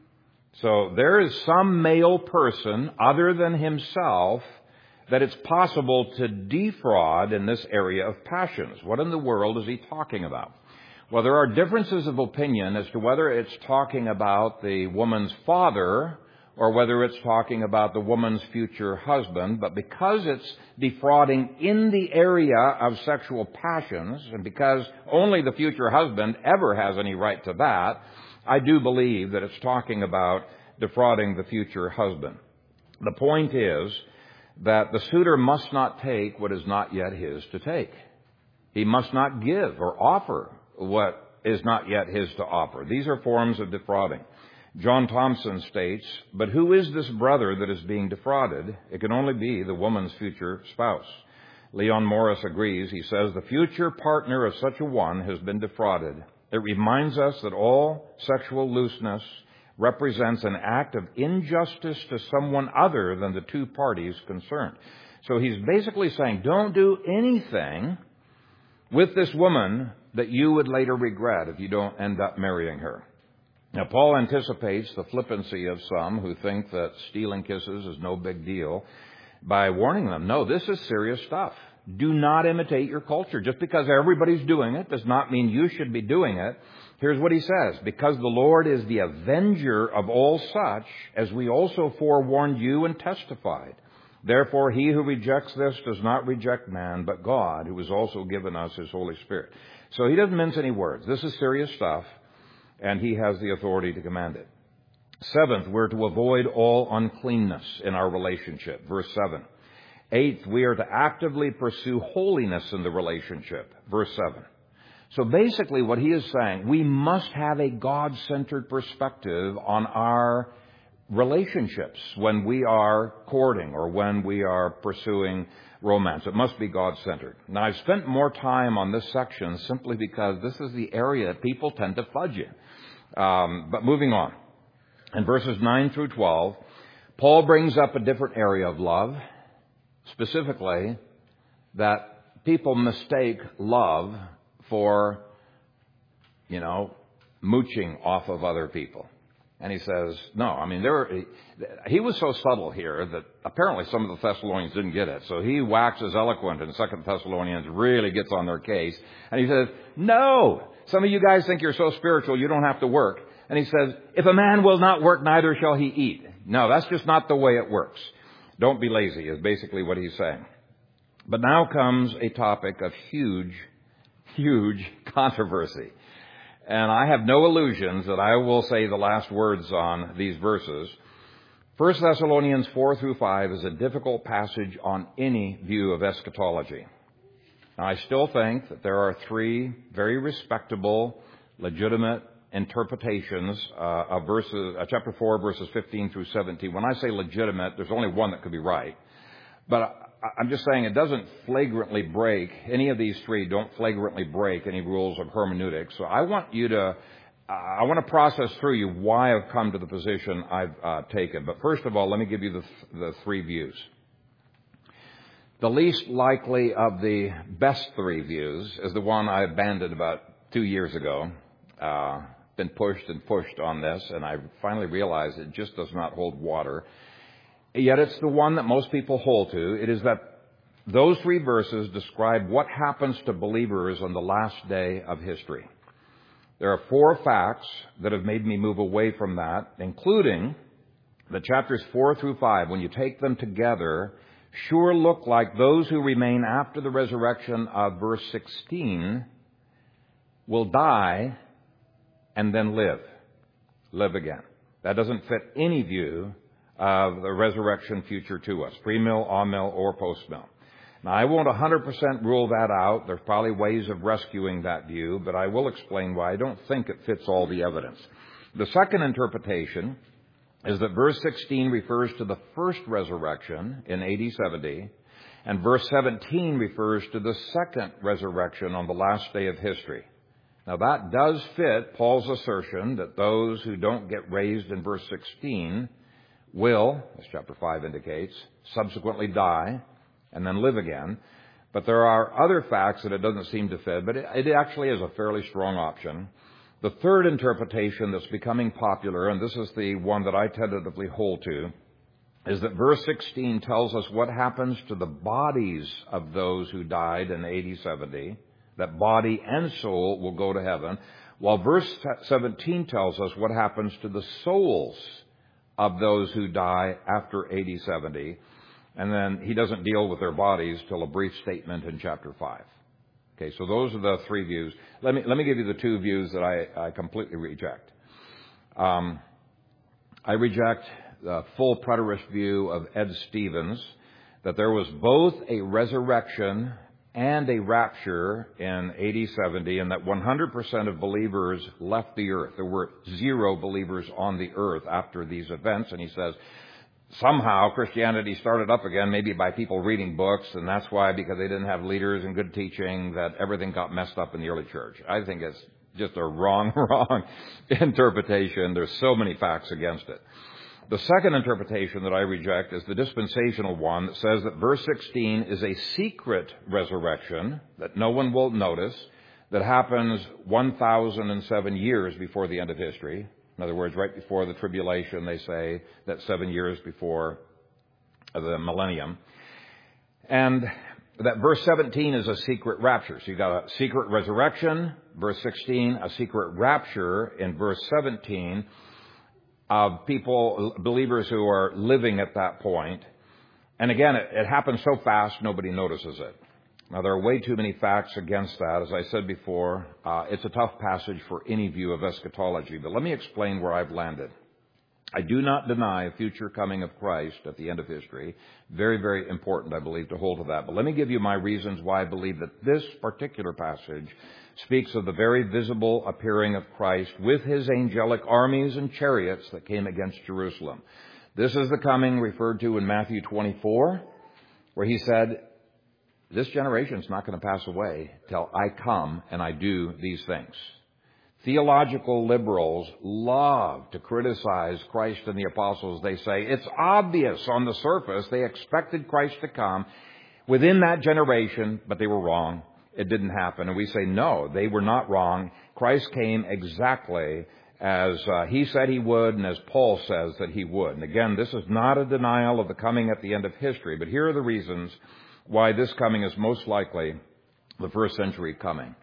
So there is some male person other than himself that it's possible to defraud in this area of passions. What in the world is he talking about? Well, there are differences of opinion as to whether it's talking about the woman's father or whether it's talking about the woman's future husband. But because it's defrauding in the area of sexual passions, and because only the future husband ever has any right to that, I do believe that it's talking about defrauding the future husband. The point is that the suitor must not take what is not yet his to take. He must not give or offer what is not yet his to offer. These are forms of defrauding. John Thompson states, but who is this brother that is being defrauded? It can only be the woman's future spouse. Leon Morris agrees. He says, the future partner of such a one has been defrauded. It reminds us that all sexual looseness represents an act of injustice to someone other than the two parties concerned. So he's basically saying, don't do anything with this woman that you would later regret if you don't end up marrying her. Now, Paul anticipates the flippancy of some who think that stealing kisses is no big deal by warning them, no, this is serious stuff. Do not imitate your culture. Just because everybody's doing it does not mean you should be doing it. Here's what he says, because the Lord is the avenger of all such, as we also forewarned you and testified. Therefore, he who rejects this does not reject man, but God, who has also given us his Holy Spirit. So he doesn't mince any words. This is serious stuff, and he has the authority to command it. Seventh, we're to avoid all uncleanness in our relationship. Verse 7. Eighth, we are to actively pursue holiness in the relationship. Verse 7. So basically what he is saying, we must have a God-centered perspective on our relationships when we are courting or when we are pursuing romance. It must be God-centered. Now, I've spent more time on this section simply because this is the area people tend to fudge in. But moving on. In verses 9 through 12, Paul brings up a different area of love, specifically that people mistake love for, mooching off of other people. And he says, no, I mean, he was so subtle here that apparently some of the Thessalonians didn't get it. So he waxes eloquent in 2 Thessalonians, really gets on their case. And he says, no, some of you guys think you're so spiritual you don't have to work. And he says, if a man will not work, neither shall he eat. No, that's just not the way it works. Don't be lazy is basically what he's saying. But now comes a topic of huge controversy. And I have no illusions that I will say the last words on these verses. 1 Thessalonians 4 through 5 is a difficult passage on any view of eschatology. Now, I still think that there are three very respectable, legitimate interpretations of chapter 4, verses 15 through 17. When I say legitimate, there's only one that could be right. But I'm just saying it doesn't flagrantly break, any of these three don't flagrantly break any rules of hermeneutics. So I want to process through you why I've come to the position I've taken. But first of all, let me give you the three views. The least likely of the best three views is the one I abandoned about 2 years ago. Been pushed on this, and I finally realized it just does not hold water. Yet it's the one that most people hold to. It is that those three verses describe what happens to believers on the last day of history. There are 4 facts that have made me move away from that, including the chapters 4 through 5, when you take them together, sure look like those who remain after the resurrection of verse 16 will die and then live again. That doesn't fit any view of the resurrection future to us, pre-mill, on-mill, or post-mill. Now, I won't 100% rule that out. There's probably ways of rescuing that view, but I will explain why I don't think it fits all the evidence. The second interpretation is that verse 16 refers to the first resurrection in AD 70, and verse 17 refers to the second resurrection on the last day of history. Now, that does fit Paul's assertion that those who don't get raised in verse 16 will, as chapter 5 indicates, subsequently die and then live again. But there are other facts that it doesn't seem to fit, but it actually is a fairly strong option. The third interpretation that's becoming popular, and this is the one that I tentatively hold to, is that verse 16 tells us what happens to the bodies of those who died in AD 70, that body and soul will go to heaven, while verse 17 tells us what happens to the souls of those who die after AD 70. And then he doesn't deal with their bodies till a brief statement in chapter 5. Okay, so those are the three views. Let me give you the 2 views that I completely reject. I reject the full preterist view of Ed Stevens, that there was both a resurrection and a rapture in AD 70, and that 100% of believers left the earth. There were 0 believers on the earth after these events, and he says, somehow Christianity started up again, maybe by people reading books, and that's why, because they didn't have leaders and good teaching, that everything got messed up in the early church. I think it's just a wrong interpretation. There's so many facts against it. The second interpretation that I reject is the dispensational one that says that verse 16 is a secret resurrection that no one will notice, that happens 1,007 years before the end of history. In other words, right before the tribulation, they say that 7 years before the millennium. And that verse 17 is a secret rapture. So you got a secret resurrection, verse 16, a secret rapture in verse 17 of people, believers who are living at that point. And again, it happens so fast, nobody notices it. Now, there are way too many facts against that. As I said before, it's a tough passage for any view of eschatology. But let me explain where I've landed. I do not deny a future coming of Christ at the end of history. Very, very important, I believe, to hold to that. But let me give you my reasons why I believe that this particular passage speaks of the very visible appearing of Christ with his angelic armies and chariots that came against Jerusalem. This is the coming referred to in Matthew 24, where he said, this generation is not going to pass away till I come and I do these things. Theological liberals love to criticize Christ and the apostles. They say it's obvious on the surface they expected Christ to come within that generation, but they were wrong. It didn't happen. And we say, no, they were not wrong. Christ came exactly as he said he would and as Paul says that he would. And again, this is not a denial of the coming at the end of history, but here are the reasons why this coming is most likely the first century coming.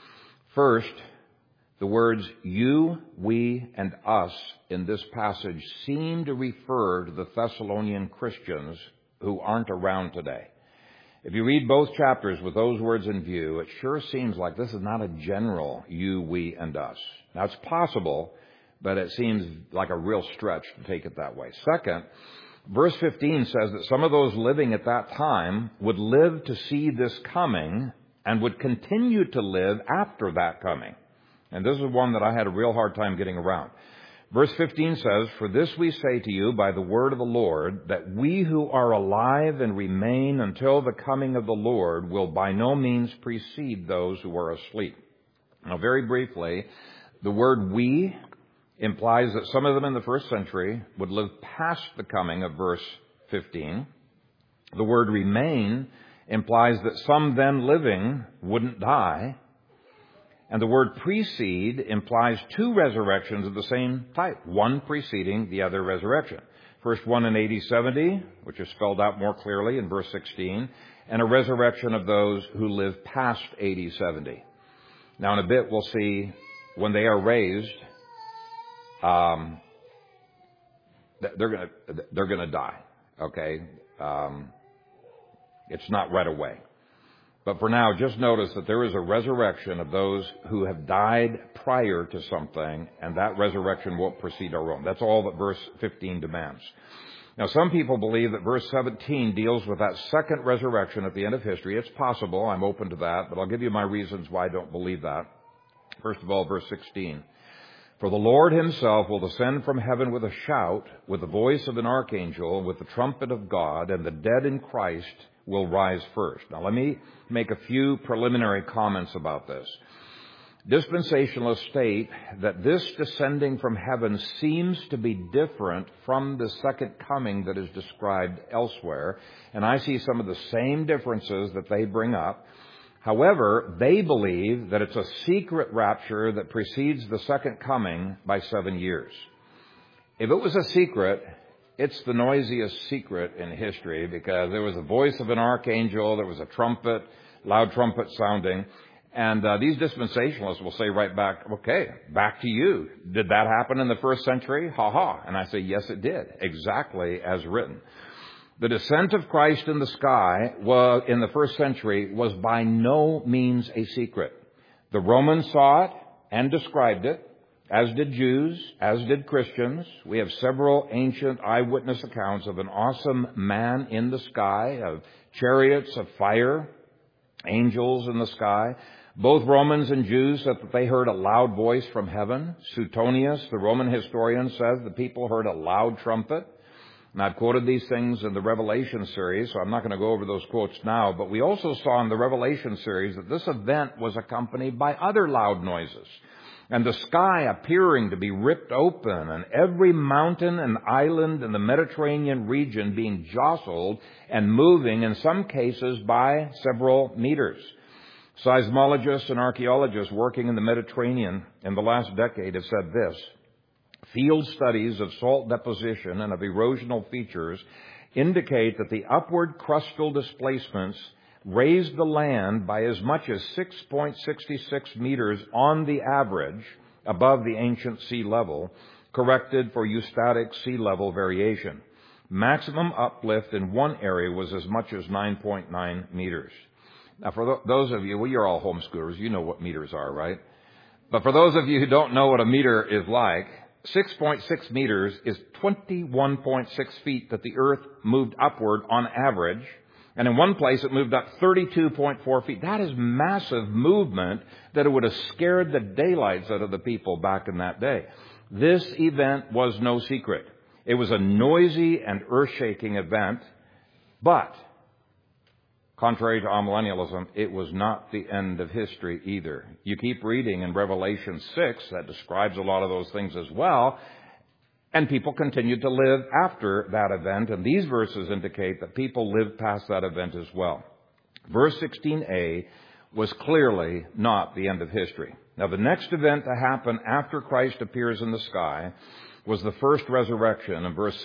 First, the words you, we, and us in this passage seem to refer to the Thessalonian Christians who aren't around today. If you read both chapters with those words in view, it sure seems like this is not a general you, we, and us. Now, it's possible, but it seems like a real stretch to take it that way. Second, verse 15 says that some of those living at that time would live to see this coming and would continue to live after that coming. And this is one that I had a real hard time getting around. Verse 15 says, for this we say to you by the word of the Lord, that we who are alive and remain until the coming of the Lord will by no means precede those who are asleep. Now, very briefly, the word we implies that some of them in the first century would live past the coming of verse 15. The word remain implies that some then living wouldn't die. And the word precede implies two resurrections of the same type, one preceding the other resurrection. First one in AD 70, which is spelled out more clearly in verse 16, and a resurrection of those who live past AD 70. Now, in a bit, we'll see when they are raised, they're going to die. Okay, it's not right away. But for now, just notice that there is a resurrection of those who have died prior to something, and that resurrection won't precede our own. That's all that verse 15 demands. Now, some people believe that verse 17 deals with that second resurrection at the end of history. It's possible. I'm open to that, but I'll give you my reasons why I don't believe that. First of all, verse 16. For the Lord himself will descend from heaven with a shout, with the voice of an archangel, with the trumpet of God, and the dead in Christ will rise first. Now, let me make a few preliminary comments about this. Dispensationalists state that this descending from heaven seems to be different from the second coming that is described elsewhere, and I see some of the same differences that they bring up. However, they believe that it's a secret rapture that precedes the second coming by 7 years. If it was a secret, it's the noisiest secret in history, because there was the voice of an archangel, there was a trumpet, loud trumpet sounding, and these dispensationalists will say right back, okay, back to you. Did that happen in the first century? Ha ha. And I say, yes, it did, exactly as written. The descent of Christ in the sky in the first century was by no means a secret. The Romans saw it and described it, as did Jews, as did Christians. We have several ancient eyewitness accounts of an awesome man in the sky, of chariots of fire, angels in the sky. Both Romans and Jews said that they heard a loud voice from heaven. Suetonius, the Roman historian, says the people heard a loud trumpet. And I've quoted these things in the Revelation series, so I'm not going to go over those quotes now. But we also saw in the Revelation series that this event was accompanied by other loud noises. and the sky appearing to be ripped open, and every mountain and island in the Mediterranean region being jostled and moving, in some cases by several meters. Seismologists and archaeologists working in the Mediterranean in the last decade have said this: field studies of salt deposition and of erosional features indicate that the upward crustal displacements raised the land by as much as 6.66 meters on the average above the ancient sea level, corrected for eustatic sea level variation. Maximum uplift in one area was as much as 9.9 meters. Now, for those of you, well, you're all homeschoolers, you know what meters are, right? But for those of you who don't know what a meter is like, 6.6 meters is 21.6 feet that the earth moved upward on average. And in one place, it moved up 32.4 feet. That is massive movement that it would have scared the daylights out of the people back in that day. This event was no secret. It was a noisy and earth-shaking event, but contrary to amillennialism, it was not the end of history either. You keep reading in Revelation 6, that describes a lot of those things as well, and people continued to live after that event, and these verses indicate that people lived past that event as well. Verse 16a was clearly not the end of history. Now, the next event to happen after Christ appears in the sky was the first resurrection in verse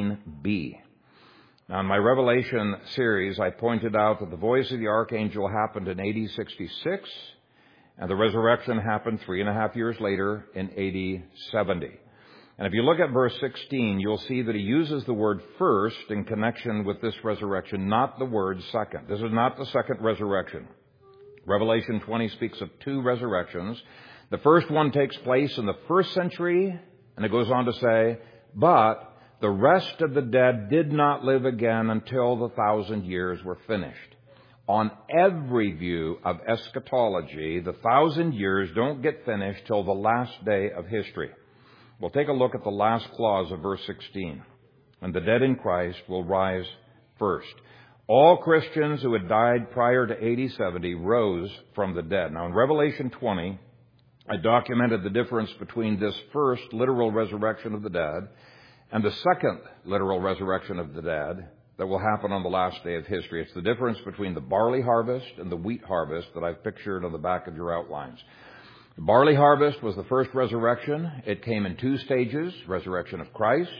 16b. Now, in my Revelation series, I pointed out that the voice of the archangel happened in AD 66, and the resurrection happened 3.5 years later in AD 70. And if you look at verse 16, you'll see that he uses the word first in connection with this resurrection, not the word second. This is not the second resurrection. Revelation 20 speaks of two resurrections. The first one takes place in the first century, and it goes on to say, but the rest of the dead did not live again until the 1,000 years were finished. On every view of eschatology, the 1,000 years don't get finished till the last day of history. We'll take a look at the last clause of verse 16. And the dead in Christ will rise first. All Christians who had died prior to AD 70 rose from the dead. Now, in Revelation 20, I documented the difference between this first literal resurrection of the dead and the second literal resurrection of the dead that will happen on the last day of history. It's the difference between the barley harvest and the wheat harvest that I've pictured on the back of your outlines. The barley harvest was the first resurrection. It came in two stages, resurrection of Christ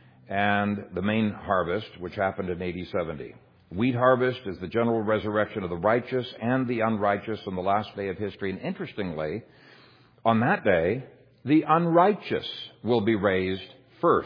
and the main harvest, which happened in AD 70. Wheat harvest is the general resurrection of the righteous and the unrighteous on the last day of history. And interestingly, on that day, the unrighteous will be raised first,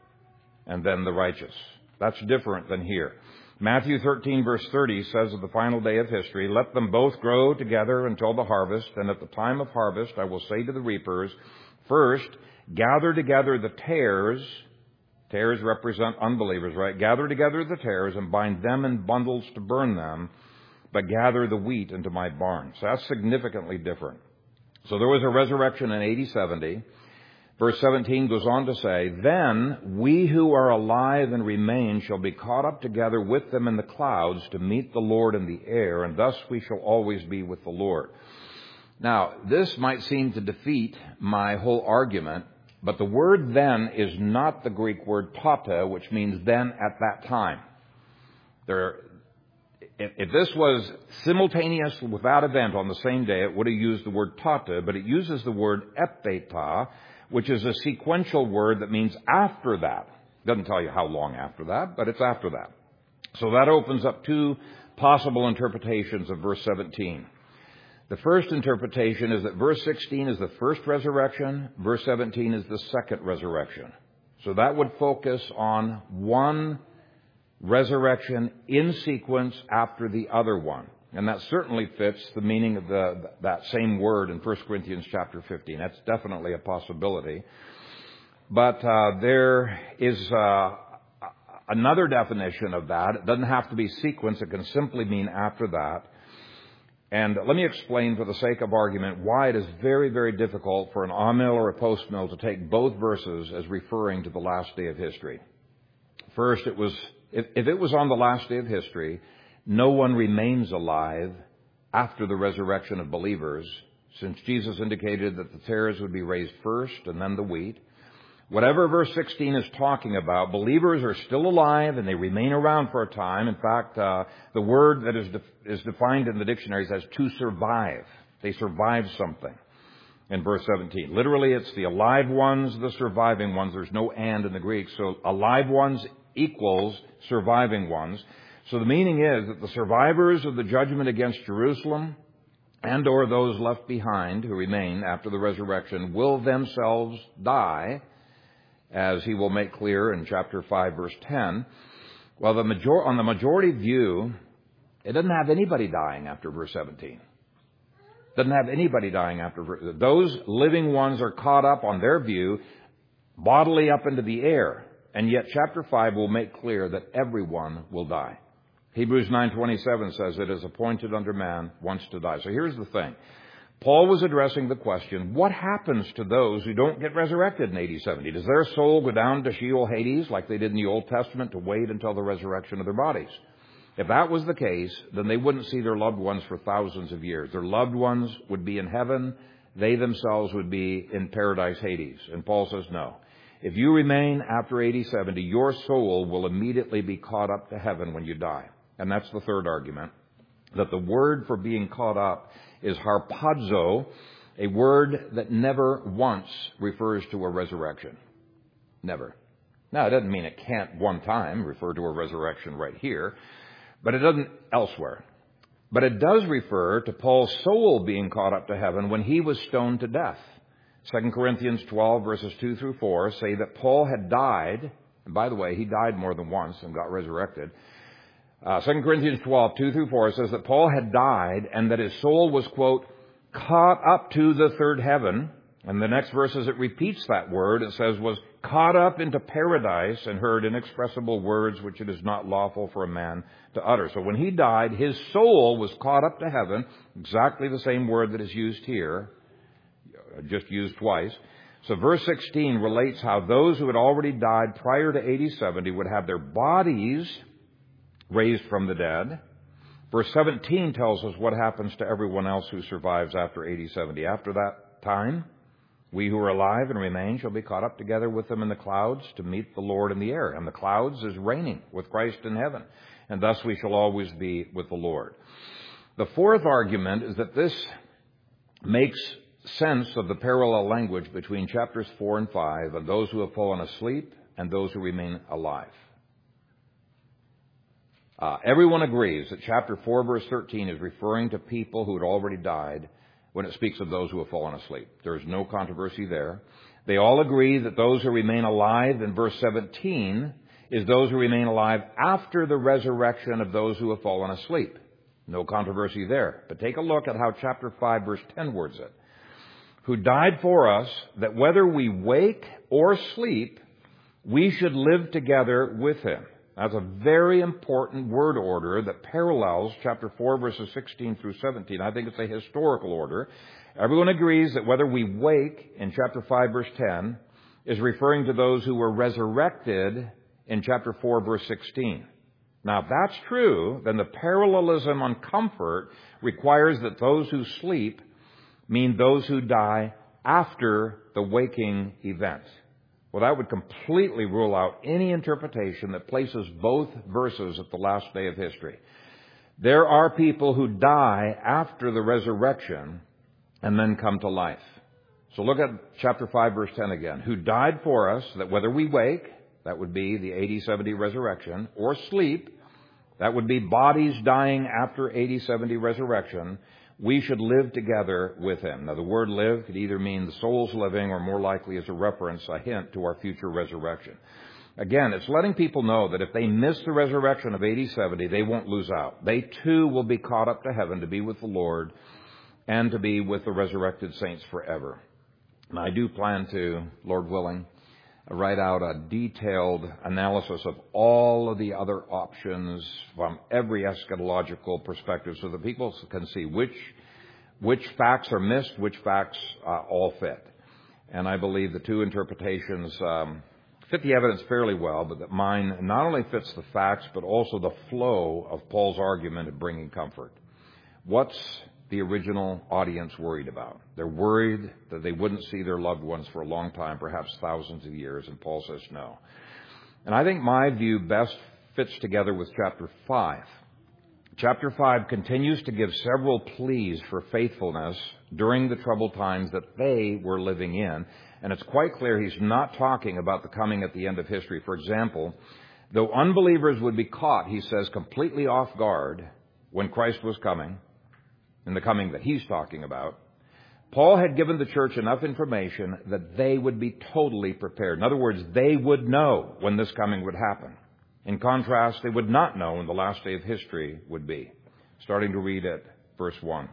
and then the righteous. That's different than here. Matthew 13, verse 30 says of the final day of history, let them both grow together until the harvest, and at the time of harvest I will say to the reapers, first, gather together the tares. Tares represent unbelievers, right? Gather together the tares and bind them in bundles to burn them, but gather the wheat into my barn. So that's significantly different. So there was a resurrection in AD 70. Verse 17 goes on to say, then we who are alive and remain shall be caught up together with them in the clouds to meet the Lord in the air, and thus we shall always be with the Lord. Now, this might seem to defeat my whole argument, but the word then is not the Greek word tata, which means then at that time. If this was simultaneous with that event on the same day, it would have used the word tata, but it uses the word epeta, which is a sequential word that means after that. Doesn't tell you how long after that, but it's after that. So that opens up two possible interpretations of verse 17. The first interpretation is that verse 16 is the first resurrection, verse 17 is the second resurrection. So that would focus on one resurrection in sequence after the other one. And that certainly fits the meaning of that same word in 1 Corinthians chapter 15. That's definitely a possibility. But there is another definition of that. It doesn't have to be sequence. It can simply mean after that. And let me explain for the sake of argument why it is very, very difficult for an amill or a post-mill to take both verses as referring to the last day of history. First, if it was on the last day of history, no one remains alive after the resurrection of believers since Jesus indicated that the tares would be raised first and then the wheat. Whatever verse 16 is talking about, believers are still alive and they remain around for a time. In fact, the word that is defined in the dictionaries as to survive. They survive something in verse 17. Literally, it's the alive ones, the surviving ones. There's no and in the Greek. So alive ones equals surviving ones. So the meaning is that the survivors of the judgment against Jerusalem and or those left behind who remain after the resurrection will themselves die, as he will make clear in chapter 5, verse 10. Well, on the majority view, it doesn't have anybody dying after verse 17. Doesn't have anybody dying after. Those living ones are caught up on their view, bodily up into the air. And yet chapter 5 will make clear that everyone will die. Hebrews 9:27 says it is appointed unto man once to die. So here's the thing. Paul was addressing the question, what happens to those who don't get resurrected in AD 70? Does their soul go down to Sheol, Hades, like they did in the Old Testament, to wait until the resurrection of their bodies? If that was the case, then they wouldn't see their loved ones for thousands of years. Their loved ones would be in heaven. They themselves would be in paradise, Hades. And Paul says no. If you remain after AD 70, your soul will immediately be caught up to heaven when you die. And that's the third argument, that the word for being caught up is harpazo, a word that never once refers to a resurrection. Never. Now, it doesn't mean it can't one time refer to a resurrection right here, but it doesn't elsewhere. But it does refer to Paul's soul being caught up to heaven when he was stoned to death. 2 Corinthians 12, verses 2 through 4 say that Paul had died, and by the way, he died more than once and got resurrected. 2 Corinthians 12, 2 through 4 says that Paul had died and that his soul was, quote, caught up to the third heaven. And the next verses it repeats that word. It says was caught up into paradise and heard inexpressible words which it is not lawful for a man to utter. So when he died, his soul was caught up to heaven, exactly the same word that is used here, just used twice. So verse 16 relates how those who had already died prior to AD 70 would have their bodies raised from the dead. Verse 17 tells us what happens to everyone else who survives after AD 70. After that time, we who are alive and remain shall be caught up together with them in the clouds to meet the Lord in the air. And the clouds is reigning with Christ in heaven. And thus we shall always be with the Lord. The fourth argument is that this makes sense of the parallel language between chapters 4 and 5 of those who have fallen asleep and those who remain alive. Everyone agrees that chapter 4, verse 13 is referring to people who had already died when it speaks of those who have fallen asleep. There is no controversy there. They all agree that those who remain alive in verse 17 is those who remain alive after the resurrection of those who have fallen asleep. No controversy there. But take a look at how chapter 5, verse 10 words it. Who died for us, that whether we wake or sleep, we should live together with him. That's a very important word order that parallels chapter 4, verses 16 through 17. I think it's a historical order. Everyone agrees that whether we wake in chapter 5, verse 10 is referring to those who were resurrected in chapter 4, verse 16. Now, if that's true, then the parallelism on comfort requires that those who sleep mean those who die after the waking event. Well, that would completely rule out any interpretation that places both verses at the last day of history. There are people who die after the resurrection and then come to life. So look at chapter 5, verse 10 again. Who died for us, that whether we wake, that would be the AD 70 resurrection, or sleep, that would be bodies dying after AD 70 resurrection, we should live together with him. Now, the word live could either mean the soul's living or more likely as a reference, a hint to our future resurrection. Again, it's letting people know that if they miss the resurrection of AD 70, they won't lose out. They too will be caught up to heaven to be with the Lord and to be with the resurrected saints forever. And I do plan to, Lord willing, write out a detailed analysis of all of the other options from every eschatological perspective so that people can see which facts are missed, which facts all fit. And I believe the two interpretations fit the evidence fairly well, but that mine not only fits the facts, but also the flow of Paul's argument of bringing comfort. What's the original audience worried about. They're worried that they wouldn't see their loved ones for a long time, perhaps thousands of years, and Paul says no. And I think my view best fits together with chapter 5. Chapter 5 continues to give several pleas for faithfulness during the troubled times that they were living in. And it's quite clear he's not talking about the coming at the end of history. For example, though unbelievers would be caught, he says, completely off guard when Christ was coming, in the coming that he's talking about, Paul had given the church enough information that they would be totally prepared. In other words, they would know when this coming would happen. In contrast, they would not know when the last day of history would be. Starting to read at verse 1.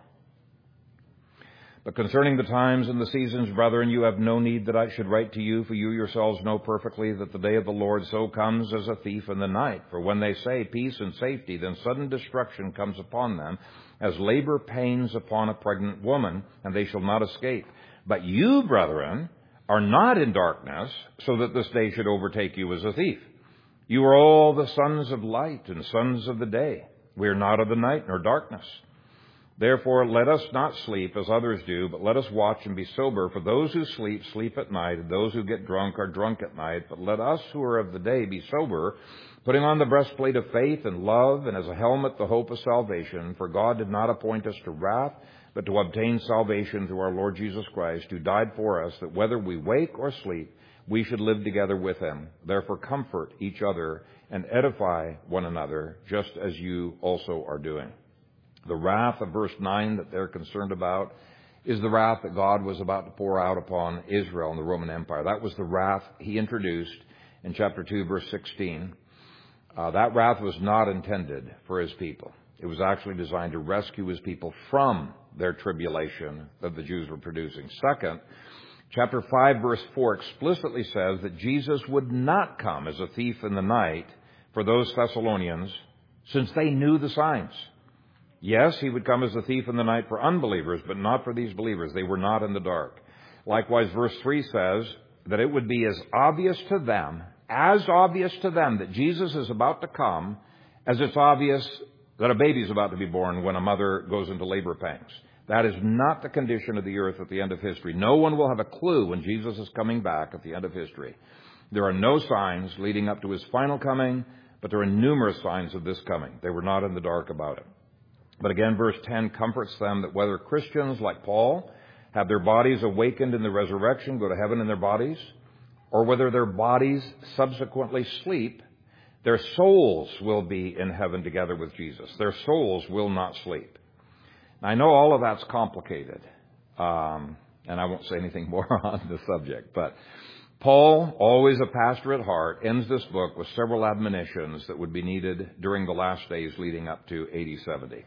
But concerning the times and the seasons, brethren, you have no need that I should write to you, for you yourselves know perfectly that the day of the Lord so comes as a thief in the night. For when they say peace and safety, then sudden destruction comes upon them, as labor pains upon a pregnant woman, and they shall not escape. But you, brethren, are not in darkness, so that this day should overtake you as a thief. You are all the sons of light and sons of the day. We are not of the night nor darkness. Therefore, let us not sleep as others do, but let us watch and be sober. For those who sleep, sleep at night, and those who get drunk are drunk at night. But let us who are of the day be sober, putting on the breastplate of faith and love, and as a helmet the hope of salvation. For God did not appoint us to wrath, but to obtain salvation through our Lord Jesus Christ, who died for us, that whether we wake or sleep, we should live together with him. Therefore comfort each other and edify one another, just as you also are doing. The wrath of verse 9 that they're concerned about is the wrath that God was about to pour out upon Israel and the Roman Empire. That was the wrath he introduced in chapter 2, verse 16. That wrath was not intended for his people. It was actually designed to rescue his people from their tribulation that the Jews were producing. Second, chapter 5, verse 4 explicitly says that Jesus would not come as a thief in the night for those Thessalonians, since they knew the signs. Yes, he would come as a thief in the night for unbelievers, but not for these believers. They were not in the dark. Likewise, verse 3 says that it would be as obvious to them that Jesus is about to come as it's obvious that a baby is about to be born when a mother goes into labor pangs. That is not the condition of the earth at the end of history. No one will have a clue when Jesus is coming back at the end of history. There are no signs leading up to his final coming, but there are numerous signs of this coming. They were not in the dark about it. But again, verse 10 comforts them that whether Christians like Paul have their bodies awakened in the resurrection, go to heaven in their bodies, or whether their bodies subsequently sleep, their souls will be in heaven together with Jesus. Their souls will not sleep. Now, I know all of that's complicated, and I won't say anything more on the subject, but Paul, always a pastor at heart, ends this book with several admonitions that would be needed during the last days leading up to AD 70.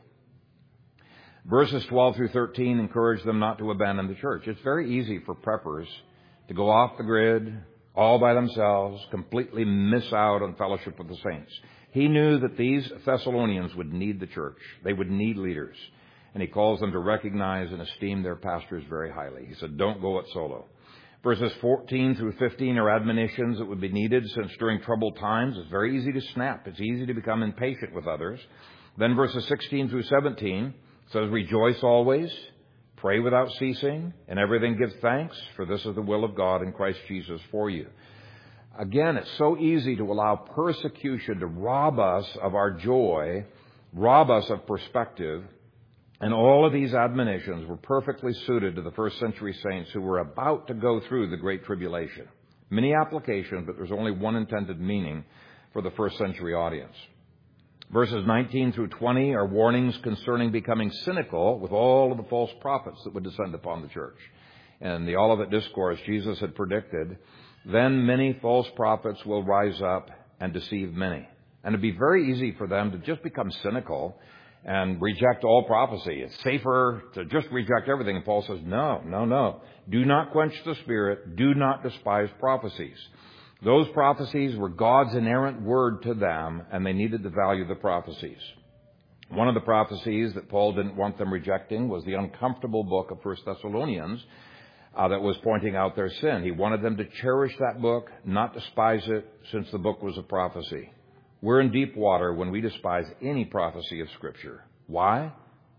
Verses 12 through 13 encourage them not to abandon the church. It's very easy for preppers to go off the grid all by themselves, completely miss out on fellowship with the saints. He knew that these Thessalonians would need the church. They would need leaders. And he calls them to recognize and esteem their pastors very highly. He said, don't go it solo. Verses 14 through 15 are admonitions that would be needed, since during troubled times it's very easy to snap. It's easy to become impatient with others. Then verses 16 through 17 says, rejoice always, pray without ceasing, and everything give thanks, for this is the will of God in Christ Jesus for you. Again, it's so easy to allow persecution to rob us of our joy, rob us of perspective. And all of these admonitions were perfectly suited to the first century saints who were about to go through the Great Tribulation. Many applications, but there's only one intended meaning for the first century audience. Verses 19 through 20 are warnings concerning becoming cynical with all of the false prophets that would descend upon the church. In the Olivet Discourse, Jesus had predicted, then many false prophets will rise up and deceive many. And it'd be very easy for them to just become cynical and reject all prophecy. It's safer to just reject everything. And Paul says, no. Do not quench the spirit. Do not despise prophecies. Those prophecies were God's inerrant word to them, and they needed to value the prophecies. One of the prophecies that Paul didn't want them rejecting was the uncomfortable book of 1 Thessalonians that was pointing out their sin. He wanted them to cherish that book, not despise it, since the book was a prophecy. We're in deep water when we despise any prophecy of Scripture. Why?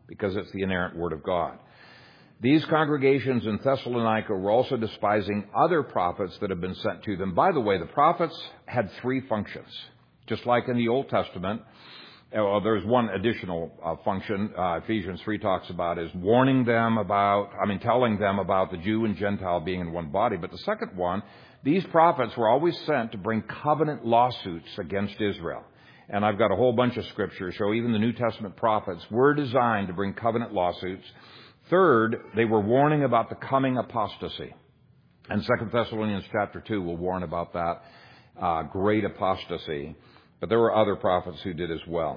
because it's the inerrant Word of God. These congregations in Thessalonica were also despising other prophets that had been sent to them. By the way, the prophets had three functions. Just like in the Old Testament, there's one additional function Ephesians 3 talks about, is telling them about the Jew and Gentile being in one body. But the second one, these prophets were always sent to bring covenant lawsuits against Israel. And I've got a whole bunch of scriptures show even the New Testament prophets were designed to bring covenant lawsuits. Third, they were warning about the coming apostasy. And 2 Thessalonians chapter 2 will warn about that great apostasy. But there were other prophets who did as well.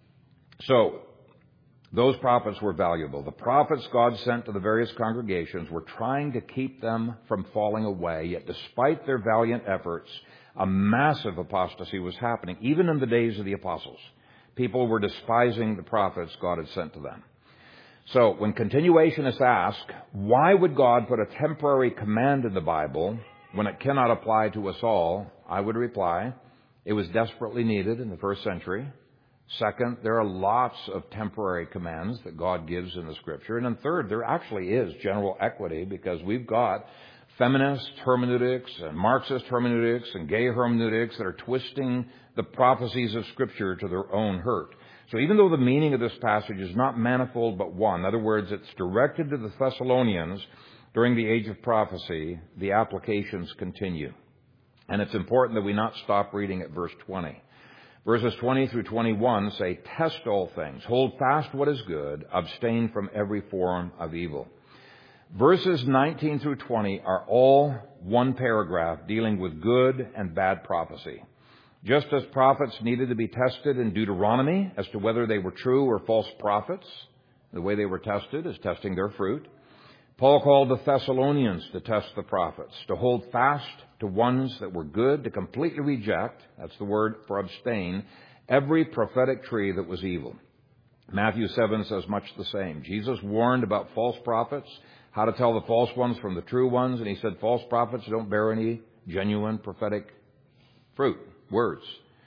So, those prophets were valuable. The prophets God sent to the various congregations were trying to keep them from falling away, yet despite their valiant efforts, a massive apostasy was happening, even in the days of the apostles. People were despising the prophets God had sent to them. So, when continuationists ask, why would God put a temporary command in the Bible when it cannot apply to us all, I would reply, it was desperately needed in the first century. Second, there are lots of temporary commands that God gives in the Scripture. And then third, there actually is general equity, because we've got feminist hermeneutics and Marxist hermeneutics and gay hermeneutics that are twisting the prophecies of Scripture to their own hurt. So even though the meaning of this passage is not manifold but one, in other words, it's directed to the Thessalonians during the age of prophecy, the applications continue. And it's important that we not stop reading at verse 20. Verses 20 through 21 say, test all things, hold fast what is good, abstain from every form of evil. Verses 19 through 20 are all one paragraph dealing with good and bad prophecy. Just as prophets needed to be tested in Deuteronomy as to whether they were true or false prophets, the way they were tested is testing their fruit. Paul called the Thessalonians to test the prophets, to hold fast to ones that were good, to completely reject, that's the word for abstain, every prophetic tree that was evil. Matthew 7 says much the same. Jesus warned about false prophets, how to tell the false ones from the true ones, and he said false prophets don't bear any genuine prophetic fruit, words,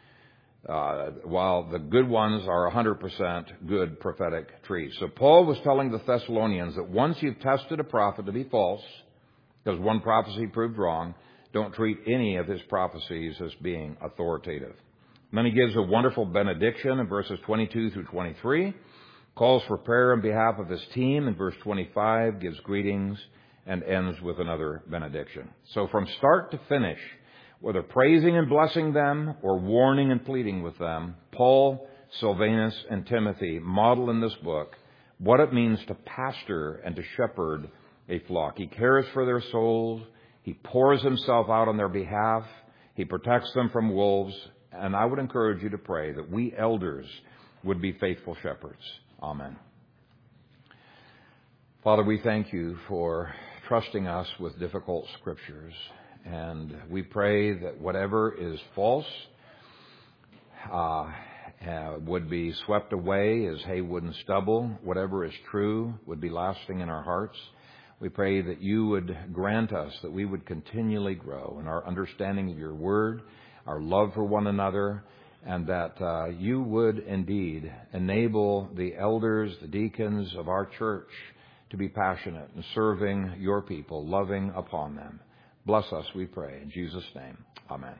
while the good ones are 100% good prophetic trees. So Paul was telling the Thessalonians that once you've tested a prophet to be false, because one prophecy proved wrong, don't treat any of his prophecies as being authoritative. And then he gives a wonderful benediction in verses 22 through 23, calls for prayer on behalf of his team in verse 25, gives greetings, and ends with another benediction. So from start to finish, whether praising and blessing them or warning and pleading with them, Paul, Silvanus, and Timothy model in this book what it means to pastor and to shepherd a flock. He cares for their souls. He pours himself out on their behalf. He protects them from wolves. And I would encourage you to pray that we elders would be faithful shepherds. Amen. Father, we thank you for trusting us with difficult scriptures. And we pray that whatever is false would be swept away as hay, wood, and stubble. Whatever is true would be lasting in our hearts. We pray that you would grant us that we would continually grow in our understanding of your word, our love for one another, and that you would indeed enable the elders, the deacons of our church to be passionate in serving your people, loving upon them. Bless us, we pray. In Jesus' name, amen.